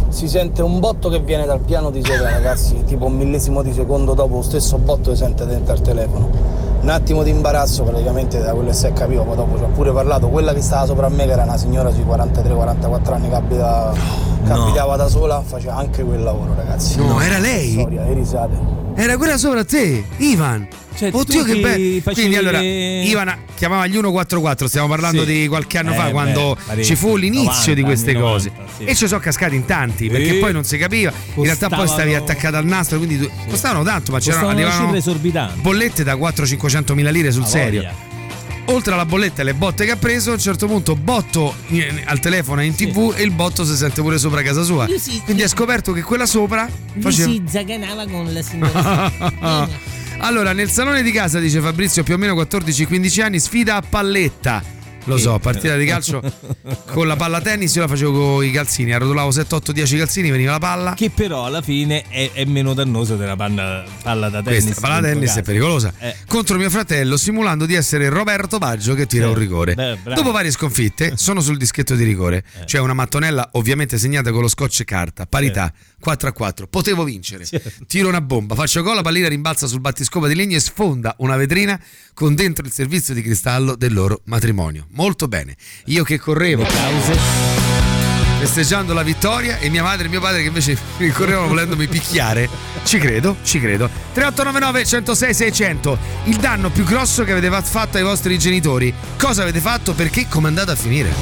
K: si sente un botto che viene dal piano di sopra, ragazzi, tipo un millesimo di secondo dopo lo stesso botto si sente dentro al telefono. Un attimo di imbarazzo praticamente da quello che si è capito, poi dopo ci ho pure parlato, quella che stava sopra a me che era una signora sui quarantatré quarantaquattro anni che abitava, che
D: No.
K: abitava da sola, faceva anche quel lavoro, ragazzi.
D: No, era lei?
K: Storia, e risate.
D: Era quella sopra a te, Ivan.
E: Cioè,
D: Oddio
E: tu
D: che
E: ti
D: bello.
E: facevi
D: Quindi allora
E: le-
D: Ivan chiamava gli uno quattro quattro, stiamo parlando
E: Sì.
D: di qualche anno
E: Eh,
D: fa
E: beh,
D: quando
E: parecchio,
D: ci fu l'inizio
E: novanta,
D: di queste
E: anni
D: cose
E: novanta, sì.
D: e ci sono cascati in tanti perché
E: Sì.
D: poi non si capiva, in realtà poi stavi
E: Costavano-
D: attaccato al nastro, quindi tu- costavano tanto, ma c'erano
E: Costavano una cifra
D: arrivavano
E: esorbitanti.
D: bollette da quattrocento cinquecento mila lire sul
E: A
D: serio.
E: voglia.
D: Oltre alla bolletta e le botte che ha preso, a un certo punto botto in- al telefono e in tv e il botto si sente pure sopra casa sua.
F: Lui si-
D: Quindi ha scoperto che quella sopra
F: Lui
D: faceva
F: si zaganava con la signora.
D: Allora, nel salone di casa, dice Fabrizio, più o meno quattordici quindici anni, sfida a palletta. Lo so, partita di calcio con la palla tennis, io la facevo con i calzini, arrotolavo sette, otto, dieci calzini, veniva la palla.
E: Che però alla fine è, è meno dannoso della palla, palla da tennis.
D: Questa palla
E: dentro
D: tennis
E: casa.
D: è pericolosa.
E: Eh.
D: Contro mio fratello, simulando di essere Roberto Baggio che tira
E: Sì.
D: un rigore.
E: Beh, bravo.
D: Dopo varie sconfitte, sono sul dischetto di rigore.
E: Eh.
D: C'è una mattonella ovviamente segnata con lo scotch carta, parità, quattro a quattro. Potevo vincere. Tiro una bomba, faccio gol, la pallina rimbalza sul battiscopa di legno e sfonda una vetrina con dentro il servizio di cristallo del loro matrimonio. Molto bene. Io che correvo festeggiando la vittoria e mia madre e mio padre che invece mi correvano volendomi picchiare. Ci credo, ci credo. tre otto nove nove, uno zero sei, sei zero zero. Il danno più grosso che avete fatto ai vostri genitori. Cosa avete fatto? Perché? Come è andata a finire?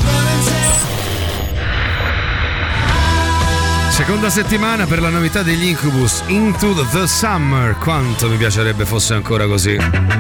D: Seconda settimana per la novità degli Incubus, Into the Summer. Quanto mi piacerebbe fosse ancora così.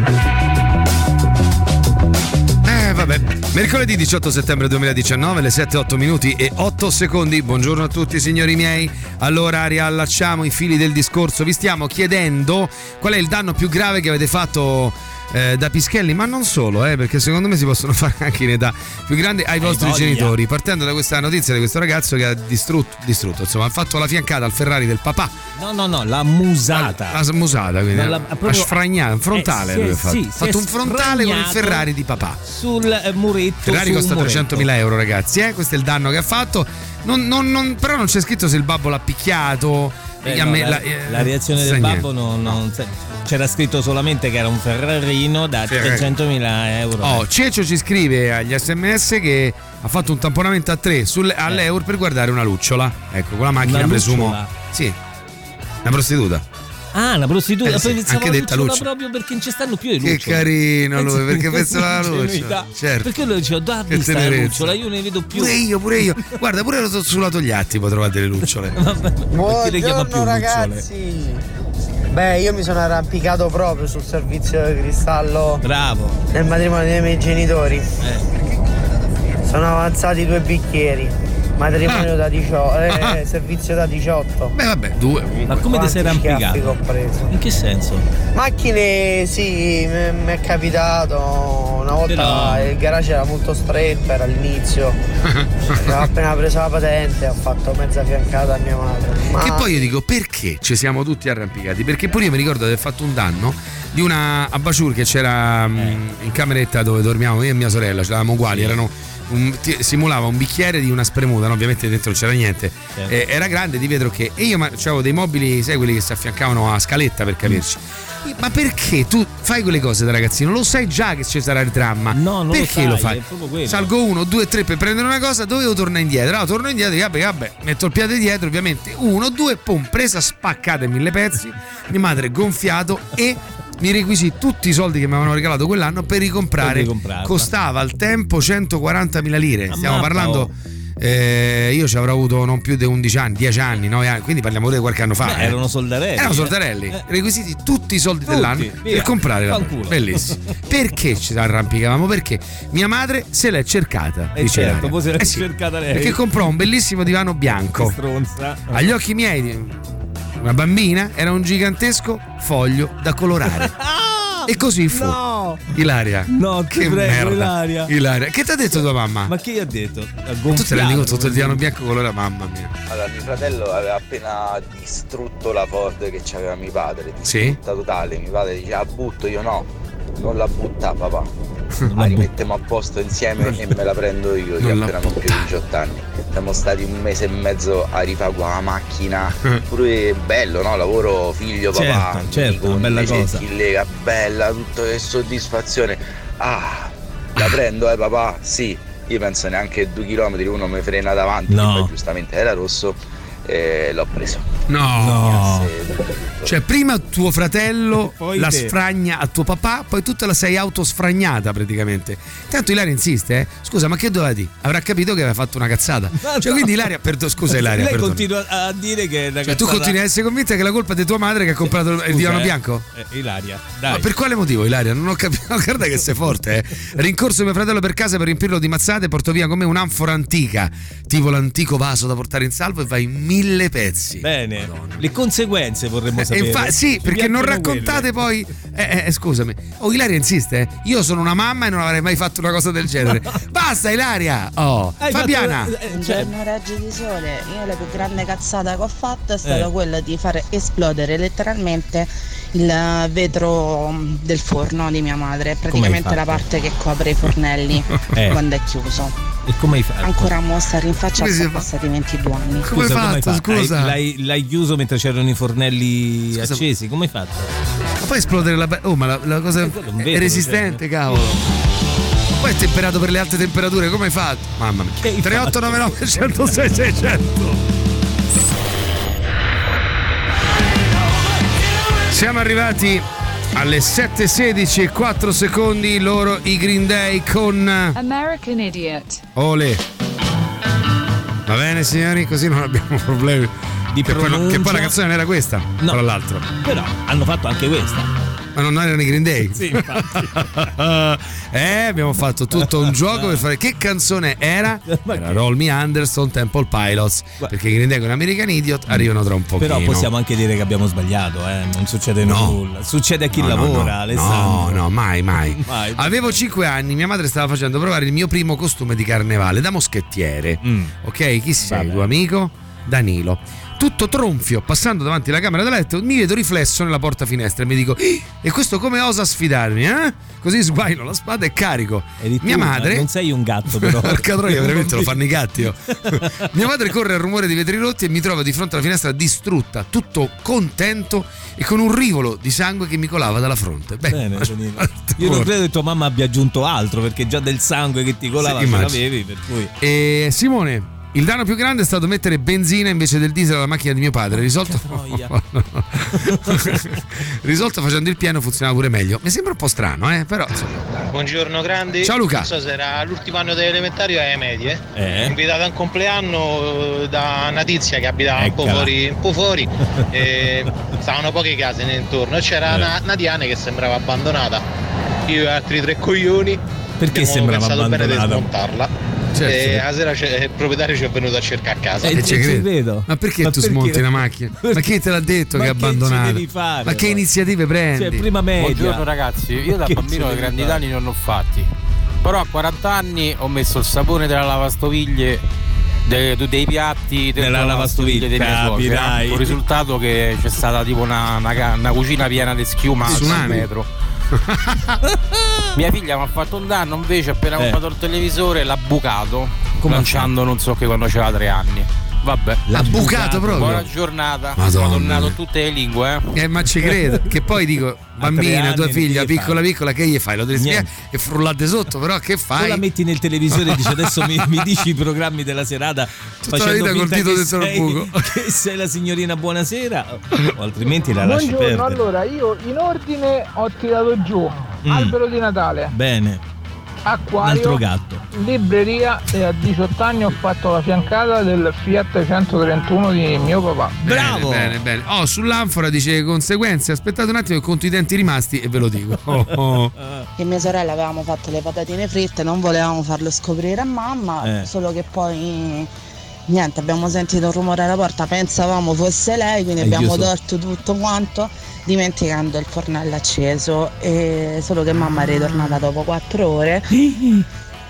D: Eh vabbè, mercoledì diciotto settembre duemiladiciannove, le sette otto minuti e otto secondi. Buongiorno a tutti signori miei. Allora riallacciamo i fili del discorso. Vi stiamo chiedendo qual è il danno più grave che avete fatto eh, da pischelli, ma non solo, eh, perché secondo me si possono fare anche in età più grande ai vostri
E: voglia.
D: genitori. Partendo da questa notizia di questo ragazzo che ha distrutto, distrutto insomma, ha fatto la fiancata al Ferrari del papà.
E: No, no, no, l'ha musata.
D: La musata, quindi
E: Non l'ha-
D: ha
E: proprio-
D: sfragnato, un frontale
E: Eh, si è-
D: lui ha fatto.
E: sì,
D: ha
E: si
D: fatto
E: è
D: un frontale con il
E: sfragnato
D: Ferrari di papà.
E: Sul eh, muretto.
D: Ferrari
E: sul
D: costa
E: muretto.
D: trecentomila euro, ragazzi, eh? Questo è il danno che ha fatto. Non, non, non, però non c'è scritto se il babbo l'ha picchiato.
E: Eh,
D: A
E: no,
D: me
E: la,
D: la- eh,
E: la reazione
D: non
E: del
D: sa
E: babbo
D: niente.
E: non, non- c'era scritto solamente che era un Ferrarino da
D: Ferrari.
E: trecentomila euro.
D: Oh, Ceccio ci scrive agli sms che ha fatto un tamponamento a tre sulle- all'euro per guardare una lucciola. Ecco, quella macchina
E: Una
D: presumo.
E: lucciola?
D: Sì, una prostituta.
E: Ah, una prostituta,
D: Eh sì,
E: poi pensavo
D: anche
E: a
D: detta
E: lucciola
D: lucciola.
E: proprio perché non ci stanno più le
D: Che
E: lucciole.
D: carino lui, perché
E: Pensa-
D: pensava alla lucciola.
E: ingenuità.
D: Certo.
E: Perché lui diceva, da
D: Che
E: vista la
D: tenerezza.
E: lucciola, io ne vedo più.
D: Pure io, pure io. Guarda, pure lo sulla Togliatti può trovare delle lucciole.
E: Perché le chiama più
K: Buongiorno
E: lucciole?
K: ragazzi. Beh, io mi sono arrampicato proprio sul servizio di cristallo
E: Bravo.
K: nel matrimonio dei miei genitori.
E: Eh.
K: Sono avanzati due bicchieri. Matrimonio da diciotto, eh, servizio da diciotto.
D: Beh, vabbè, due.
E: Ma come ti sei
K: Quanti schiaffi
E: arrampicato?
K: che ho preso.
E: In che senso?
K: Macchine, sì, mi è capitato. Una volta
E: Però-
K: il garage era molto stretto, era all'inizio. Avevo appena preso la patente, ho fatto mezza fiancata a mia madre. Ma
D: Che poi io dico perché ci siamo tutti arrampicati? Perché pure io mi ricordo di aver fatto un danno di una a Baciur che c'era
E: Eh.
D: mh, in cameretta dove dormiamo io e mia sorella, ce l'avevamo uguali, erano un- ti- simulava un bicchiere di una spremuta, no? Ovviamente dentro non c'era niente.
E: Certo.
D: Eh, era grande di vetro che e io ma- c'avevo dei mobili, sai quelli che si affiancavano a scaletta per capirci. Ma perché tu fai quelle cose da ragazzino? Lo sai già che ci sarà il dramma.
E: No, non
D: perché
E: lo
D: lo,
E: sai,
D: fai?
E: è proprio quello.
D: Salgo uno, due, tre per prendere una cosa, dovevo tornare indietro. Allora torno indietro e vabbè, vabbè, metto il piede dietro, ovviamente. Uno, due, pum, presa spaccata in mille pezzi. Mia madre gonfiato e mi requisì tutti i soldi che mi avevano regalato quell'anno per ricomprare.
E: Per ricomprarla.
D: Costava al tempo centoquarantamila lire. Stiamo
E: Ammappa,
D: parlando.
E: oh.
D: eh, io ci avrò avuto non più di undici anni, dieci anni, nove anni, quindi parliamo di qualche anno fa.
E: Beh,
D: eh.
E: erano soldarelli.
D: Erano
E: eh.
D: soldarelli,
E: Eh.
D: requisiti tutti i soldi
E: Tutti,
D: dell'anno
E: via.
D: per comprare la
E: Fanculo.
D: bellissimo. Perché ci arrampicavamo? Perché mia madre se l'è cercata.
E: Eh
D: dice
E: certo,
D: Ilaria.
E: poi se l'è
D: Eh sì,
E: cercata lei.
D: Perché comprò un bellissimo divano bianco.
E: Che stronza.
D: Agli occhi miei, una bambina era un gigantesco foglio da colorare. E così fu.
E: No!
D: Ilaria.
E: No, ti
D: che
E: prego,
D: merda.
E: Ilaria.
D: Ilaria. Che ti ha detto tua mamma?
E: Ma che gli ha detto? Ha
D: Tu te
E: gonfiato,
D: rendi conto tutto il divano
E: così.
D: bianco colore, mamma mia.
J: Allora, mio fratello aveva appena distrutto la Ford che c'aveva mio padre,
D: Sì?
J: distrutta totale. Mio padre diceva butto, io no. Non la butta papà, la rimettiamo a posto insieme e me la prendo io che appena non più di diciotto anni. Siamo stati un mese e mezzo a rifare qua la macchina, pure bello, no? Lavoro figlio papà,
E: certo, certo, una bella cosa.
J: Lega, bella, tutto che soddisfazione. Ah, la prendo eh papà? Sì, io penso neanche due chilometri, uno mi frena davanti,
E: no.
J: Poi giustamente era rosso e l'ho preso.
D: No, no. Cioè prima tuo fratello la
E: te.
D: sfragna a tuo papà, poi tu te la sei autosfragnata praticamente. Tanto Ilaria insiste, eh? Scusa, ma che doveva dire? Avrà capito che aveva fatto una cazzata.
E: Ma
D: cioè
E: no.
D: quindi Ilaria, perdo, scusa Ilaria,
E: lei
D: perdona.
E: continua a dire che è una
D: Cioè tu
E: cazzata.
D: continui a essere convinta che la colpa è di tua madre che ha comprato il divano
E: eh,
D: bianco?
E: Eh, Ilaria, dai.
D: Ma per quale motivo Ilaria? Non ho capito, guarda che sei forte, eh. Rincorso mio fratello per casa per riempirlo di mazzate e porto via con me un'anfora antica, tipo l'antico vaso da portare in salvo, e va in mille pezzi.
E: Bene. Madonna. Le conseguenze vorremmo sapere.
D: E infa- sì,
E: Ci
D: perché non raccontate
E: quelle.
D: poi eh, eh, scusami. Oh, Ilaria insiste, eh. Io sono una mamma e non avrei mai fatto una cosa del genere. Basta Ilaria. Oh,
E: Hai
D: Fabiana.
E: fatto, eh,
T: Un
E: cioè,
T: giorno raggi di sole, io la più grande cazzata che ho fatto è stata
E: Eh.
T: quella di far esplodere letteralmente il vetro del forno di mia madre, praticamente la parte che copre i fornelli
E: Eh.
T: quando è chiuso.
E: E come hai fatto?
T: Ancora mo sta rinfacciata,
D: Come si
T: sono
D: fa?
T: passati ventidue anni.
D: Come hai
E: Scusa,
D: fatto? Scusa.
E: Hai- L'hai, l'hai chiuso mentre c'erano i fornelli
D: Scusa.
E: accesi? Come hai fatto?
D: Ma poi esplodere la oh, ma la, la cosa
E: Eh, quello non
D: è
E: vedo,
D: resistente,
E: cioè.
D: cavolo. Poi è temperato per le alte temperature, come hai fatto? Mamma mia.
E: Che hai
D: tre otto nove nove uno zero sei sei zero zero. Siamo arrivati alle sette e sedici e quattro secondi, loro i Green Day con
I: American Idiot.
D: Ole. Va bene signori, così non abbiamo problemi.
E: Di
D: che, poi,
E: pronuncia.
D: che poi la canzone non era questa,
E: No.
D: tra l'altro.
E: Però hanno fatto anche questa.
D: Ma non erano i Green Day?
E: Sì, infatti.
D: eh, abbiamo fatto tutto un gioco per fare. Che canzone era? Era Roll Me Anderson, Temple Pilots. Perché i Green Day con American Idiot arrivano tra un pochino.
E: Però possiamo anche dire che abbiamo sbagliato, eh? Non succede
D: No.
E: nulla. Succede a chi
D: No, no,
E: lavora,
D: no,
E: Alessandro.
D: no, no, mai, mai.
E: Mai.
D: Avevo cinque anni, mia madre stava facendo provare il mio primo costume di carnevale da moschettiere.
E: Mm.
D: Ok, chi sei?
E: Vabbè.
D: Tuo amico? Danilo. Tutto tronfio, passando davanti alla camera da letto, mi vedo riflesso nella porta finestra e mi dico: "Ih, e questo come osa sfidarmi, eh?" Così sguaino la spada e carico.
E: Eri tu,
D: Mia madre.
E: Non sei un gatto, però.
D: Porca troia, veramente lo fanno i gatti. Oh. Mia madre corre al rumore di vetri rotti e mi trova di fronte alla finestra distrutta, tutto contento e con un rivolo di sangue che mi colava dalla fronte. Beh,
E: Bene, Danilo. Io non credo che tua mamma abbia aggiunto altro, perché già del sangue che ti colava
D: Sì,
E: ce
D: immagino.
E: l'avevi, per cui.
D: E Simone, il danno più grande è stato mettere benzina invece del diesel alla macchina di mio padre. Risolto, risolto facendo il pieno, funzionava pure meglio. Mi sembra un po' strano, eh? Però insomma.
U: Buongiorno grandi.
D: Ciao, Luca.
U: Non so se era l'ultimo anno delle elementari o alle medie.
E: Eh.
U: Invitata a un compleanno da una tizia che abitava un po'
E: Eccola.
U: fuori, un po' fuori e stavano poche case intorno e c'era
E: Eh.
U: una, una Diana che sembrava abbandonata. Io e altri tre coglioni
E: Perché
U: abbiamo
E: sembrava
U: pensato bene di
E: abbandonata?
U: smontarla.
D: Certo.
U: E la sera c'è- il proprietario ci è venuto a cercare a casa.
E: Eh,
D: E ci
E: ci
D: credo.
E: credo.
D: Ma perché
E: Ma
D: tu
E: perché?
D: smonti una macchina? Ma chi te l'ha detto
E: Ma
D: che è
E: che ci
D: abbandonata?
E: devi fare,
D: Ma che
E: poi?
D: iniziative prendi?
E: Cioè, prima media.
V: Buongiorno ragazzi, io da
E: Che
V: bambino
E: ci
V: le
E: devi
V: grandi
E: fare?
V: danni non ne ho fatti, però a quaranta anni ho messo il sapone della lavastoviglie, de- de- dei piatti dentro
E: Nella
V: la lavastoviglie dei miei suoceri,
E: capirai.
V: con il risultato che c'è stata tipo una, una ca- una cucina piena di schiuma a un
D: Tsunami.
V: metro. Mia figlia mi ha fatto un danno invece appena
E: Eh.
V: comprato il televisore, l'ha bucato
E: Come
V: lanciando non so che quando c'aveva tre anni. Vabbè,
D: L'ha bucato proprio.
V: buona giornata.
D: Madonna.
V: Sono tornato in tutte le lingue, eh.
D: Eh, ma ci credo. Che poi dico, bambina,
E: anni
D: tua
E: che
D: figlia,
E: gli
D: piccola
E: fai?
D: piccola, che gli fai? Lo devi spiegare
E: Niente.
D: e frullate sotto, però che
E: Tu la
D: fai?
E: metti nel televisore e dici adesso mi, mi dici i programmi della serata
D: Tutta la
E: facendo
D: vita col
E: finta
D: dito
E: che
D: dentro il
E: sei,
D: buco.
E: che sei la signorina buonasera o altrimenti la lasci
W: Buongiorno,
E: perdere.
W: allora io in ordine ho tirato giù
E: Mm.
W: albero di Natale,
E: Bene, un altro
W: acquario,
E: gatto.
W: libreria e a diciotto anni ho fatto la fiancata del Fiat centotrentuno di mio papà.
E: Bravo!
D: Bene, bene. Oh, sull'anfora dice conseguenze. Aspettate un attimo che conto i denti rimasti e ve lo dico. Oh, oh.
T: E mia sorella avevamo fatto le patatine fritte, non volevamo farlo scoprire a mamma,
E: Eh.
T: solo che poi niente, abbiamo sentito un rumore alla porta, pensavamo fosse lei, quindi
E: Hai
T: abbiamo
E: chiuso.
T: tolto tutto quanto, dimenticando il fornello acceso, e solo che mamma è ritornata dopo quattro ore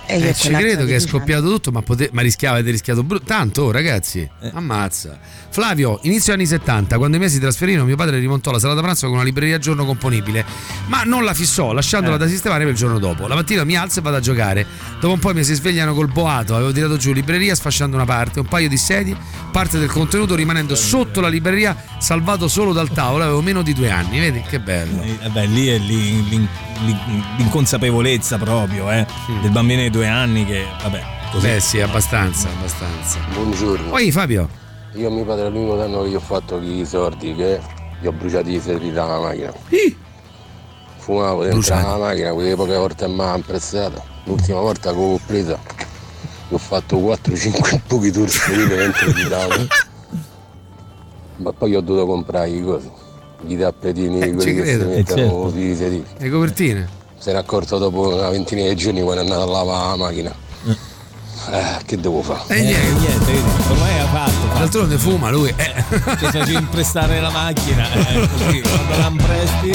T: E io
D: eh, ci credo che è scoppiato tutto, ma, pote- ma rischiava, avete rischiato brutto. Tanto, oh, ragazzi, eh. ammazza. Flavio, inizio anni settanta, quando i miei si trasferirono, mio padre rimontò la sala da pranzo con una libreria a giorno componibile, ma non la fissò, lasciandola eh. da sistemare per il giorno dopo. La mattina mi alzo e vado a giocare. Dopo un po' mi si svegliano col boato, avevo tirato giù libreria sfasciando una parte, un paio di sedie, parte del contenuto rimanendo sotto la libreria, salvato solo dal tavolo. Avevo meno di due anni, vedi che bello.
E: Eh, beh, lì è lì, lì, lì, l'inconsapevolezza proprio eh, mm. del bambino di due anni che, vabbè, così.
D: Eh sì, abbastanza, abbastanza.
B: Buongiorno.
D: Poi Fabio.
B: Io a mio padre l'unico danno che gli ho fatto i sordi che gli ho bruciati i sedili dalla macchina.
D: Ih.
B: Fumavo dentro Bruciati. la macchina, quelle poche volte mi ha impressato. L'ultima volta che ho presa gli ho fatto quattro cinque buchi torsione dentro di tavola. Ma poi ho dovuto comprare i cosi, i tappetini,
D: eh,
B: quelli che
D: credo.
B: si mettono
D: certo.
B: sui sedili.
D: Le copertine.
B: Se ne è accorto dopo una ventina di giorni quando è andato a lavare la macchina. Eh, che devo fare?
E: Eh, niente, niente, ormai ha fatto.
D: D'altronde fuma lui. Eh.
E: Ci faccio imprestare la macchina, eh, così quando la impresti.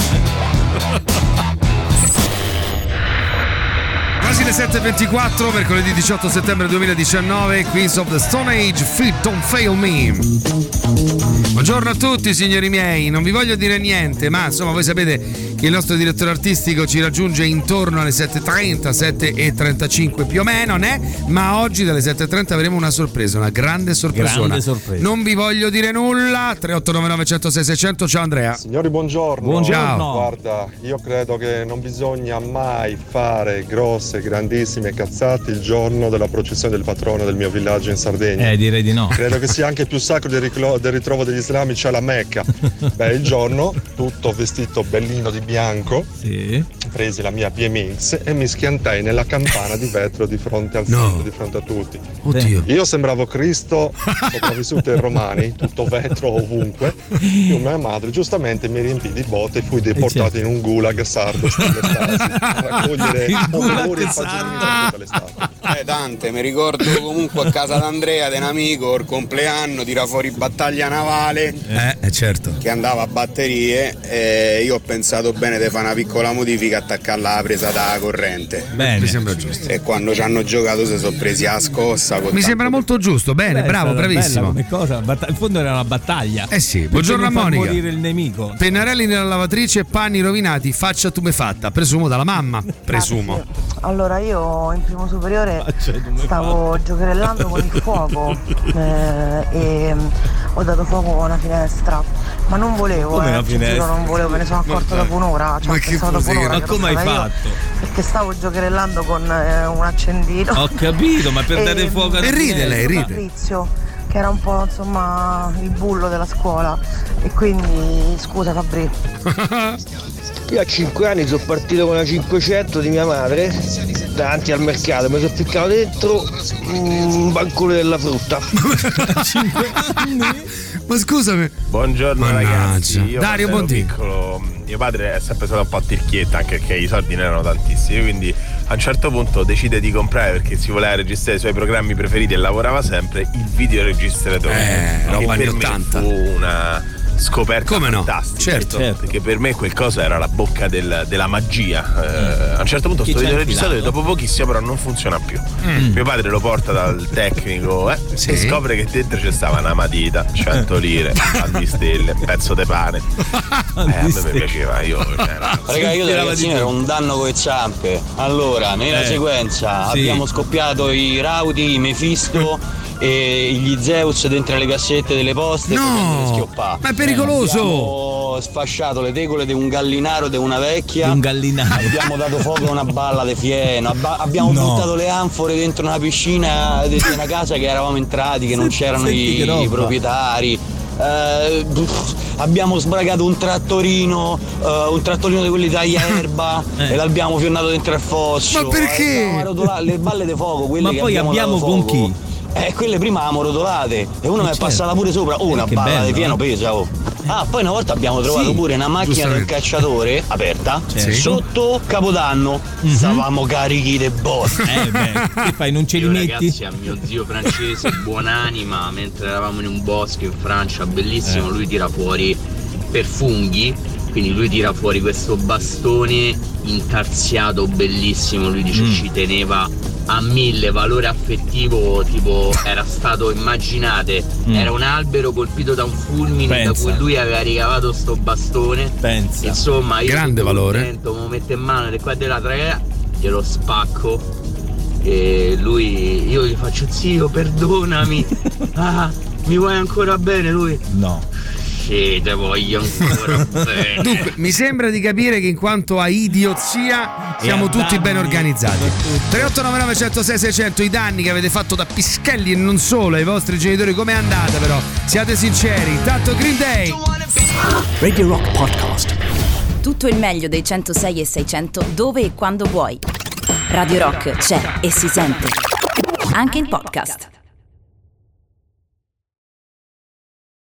D: Quasi le sette e ventiquattro, mercoledì diciotto settembre duemiladiciannove, Queens of the Stone Age, Feet Don't Fail Me. Buongiorno a tutti signori miei, non vi voglio dire niente, ma insomma voi sapete che il nostro direttore artistico ci raggiunge intorno alle sette e trenta, sette e trentacinque più o meno, né? Ma oggi dalle sette e trenta avremo una sorpresa, una grande sorpresona.
E: Grande sorpresa.
D: Non vi voglio dire nulla. Tre otto nove nove zero zero sei sei zero zero. Ciao Andrea.
C: Signori buongiorno.
E: Buongiorno.
C: Guarda, io credo che non bisogna mai fare grosse, grandissime cazzate il giorno della processione del patrono del mio villaggio in Sardegna.
E: Eh, direi di no.
C: Credo che sia anche più sacro del, riclo- del ritrovo degli islamici alla Mecca. Beh, il giorno, tutto vestito bellino di bianco,
E: sì.
C: presi la mia B M X e mi schiantai nella campana di vetro di fronte al
D: no.
C: santo, di fronte a tutti.
D: Oddio.
C: Io sembravo Cristo sopravvissuto ai Romani, tutto vetro ovunque. Io mia madre giustamente mi riempì di botte e fui deportato in un gulag sardo a raccogliere pomodori e fagiolini per tutta l'estate.
A: Eh Dante, mi ricordo comunque a casa d'Andrea, di un amico, il compleanno, tira fuori battaglia navale.
D: Eh, eh certo.
A: Che andava a batterie e io ho pensato bene di fare una piccola modifica, attaccarla alla presa da corrente.
E: Bene.
D: Mi sembra giusto.
A: E quando ci hanno giocato si sono presi a scossa.
D: Mi sembra molto giusto, bene,
E: Beh,
D: bravo, bravissimo.
E: Come cosa? In fondo era una battaglia.
D: Eh sì, buongiorno a Monica.
E: Morire il nemico.
D: Pennarelli nella lavatrice, panni rovinati, faccia tumefatta, presumo dalla mamma, presumo.
T: Allora io in primo superiore stavo giocherellando con il fuoco eh, e ho dato fuoco a una finestra, ma non volevo,
E: come
T: eh,
E: una finestra?
T: giuro, non volevo, me ne sono accorto dopo un'ora, cioè,
D: ma che
T: dopo un'ora
E: ma come hai fatto?
T: Perché stavo giocherellando con eh, un accendino.
E: Ho capito, ma per
T: e,
E: dare fuoco
D: e ride lei, ride.
T: Fabrizio, che era un po' insomma il bullo della scuola, e quindi scusa Fabri.
H: Io a cinque anni sono partito con la cinquecento di mia madre davanti al mercato, mi sono ficcato dentro un bancone della frutta.
E: cinque anni?
D: Ma scusami.
P: Buongiorno
D: Mannaggia.
P: ragazzi, io
D: Dario,
P: quando ero
D: buondì.
P: piccolo, mio padre è sempre stato un po' tirchietta, anche perché i soldi non erano tantissimi, quindi a un certo punto decide di comprare, perché si voleva registrare i suoi programmi preferiti e lavorava sempre, il videoregistratore.
D: Eh, roba anni ottanta.
P: Fu una scoperta
D: come no?
P: fantastica,
D: Certo.
P: perché per me quel coso era la bocca del, della magia. Eh, a un certo punto
E: Chi
P: sto
E: c'ha
P: videoregistratore
E: infilato?
P: dopo pochissimo però non funziona più.
D: Mm.
P: Mio padre lo porta dal tecnico eh,
D: Sì.
P: e scopre che dentro c'è stava una matita, cento lire, pan di stelle, pezzo di pane. Eh, a me mi piaceva, io cioè,
G: Raga, io da ragazzino ero un danno con le zampe. Allora, nella
E: Eh,
G: sequenza
E: sì.
G: abbiamo scoppiato i Rauti, i Mephisto e gli Zeus dentro le cassette delle poste.
D: No,
G: ma
D: è pericoloso.
G: Abbiamo sfasciato le tegole di un gallinaro di una vecchia.
E: Un gallinaro.
G: Abbiamo dato fuoco a una balla di fieno. Abba- abbiamo
E: No.
G: buttato le anfore dentro una piscina di una casa che eravamo entrati, che non c'erano
E: Senti che
G: i,
E: roba.
G: i proprietari. Eh, pff, abbiamo sbragato un trattorino, eh, un trattorino di quelli taglia erba
E: Eh.
G: e l'abbiamo fiondato dentro il fosso.
D: Ma perché?
G: Abbiamo arrotolato le balle di fuoco, quelle
E: Ma
G: che
E: poi
G: abbiamo,
E: abbiamo
G: dato
E: con
G: fuoco.
E: chi?
G: Eh, quelle prima avevamo rotolate e una mi è
E: certo.
G: passata pure sopra, oh, una
E: che
G: balla
E: bello,
G: di pieno
E: eh.
G: pesa, oh. Ah, poi una volta abbiamo trovato
D: Sì,
G: pure una macchina del
D: giustamente.
G: cacciatore aperta
E: Certo.
G: sotto Capodanno.
E: Mhm.
G: Stavamo carichi de botte.
E: Eh beh, che fai, non ce li
X: Io
E: metti?
X: ragazzi a mio zio francese buonanima, mentre eravamo in un bosco in Francia bellissimo,
E: Eh.
X: lui tira fuori per funghi, quindi lui tira fuori questo bastone intarsiato bellissimo, lui dice
E: Mm.
X: ci teneva a mille, valore affettivo, tipo era stato, immaginate,
E: Mm.
X: era un albero colpito da un fulmine
E: Pensa.
X: da cui lui aveva ricavato sto bastone.
E: Pensa.
X: Insomma, io
D: Grande
X: sono
D: valore.
X: contento, mi mette in mano di qua e della tre, glielo spacco e lui, io gli faccio zio perdonami, ah, mi vuoi ancora bene? Lui
E: no.
X: Sì, te voglio ancora bene.
D: Dunque, mi sembra di capire che in quanto a idiozia siamo
E: E a
D: tutti
E: danni,
D: ben organizzati. tre otto nove nove uno zero sei sei zero zero, i danni che avete fatto da Pischelli e non solo ai vostri genitori, com'è andata però? Siate sinceri. Tanto Green Day.
L: Radio Rock Podcast.
M: Tutto il meglio dei centosei e seicento dove e quando vuoi. Radio Rock c'è e si sente. Anche in podcast.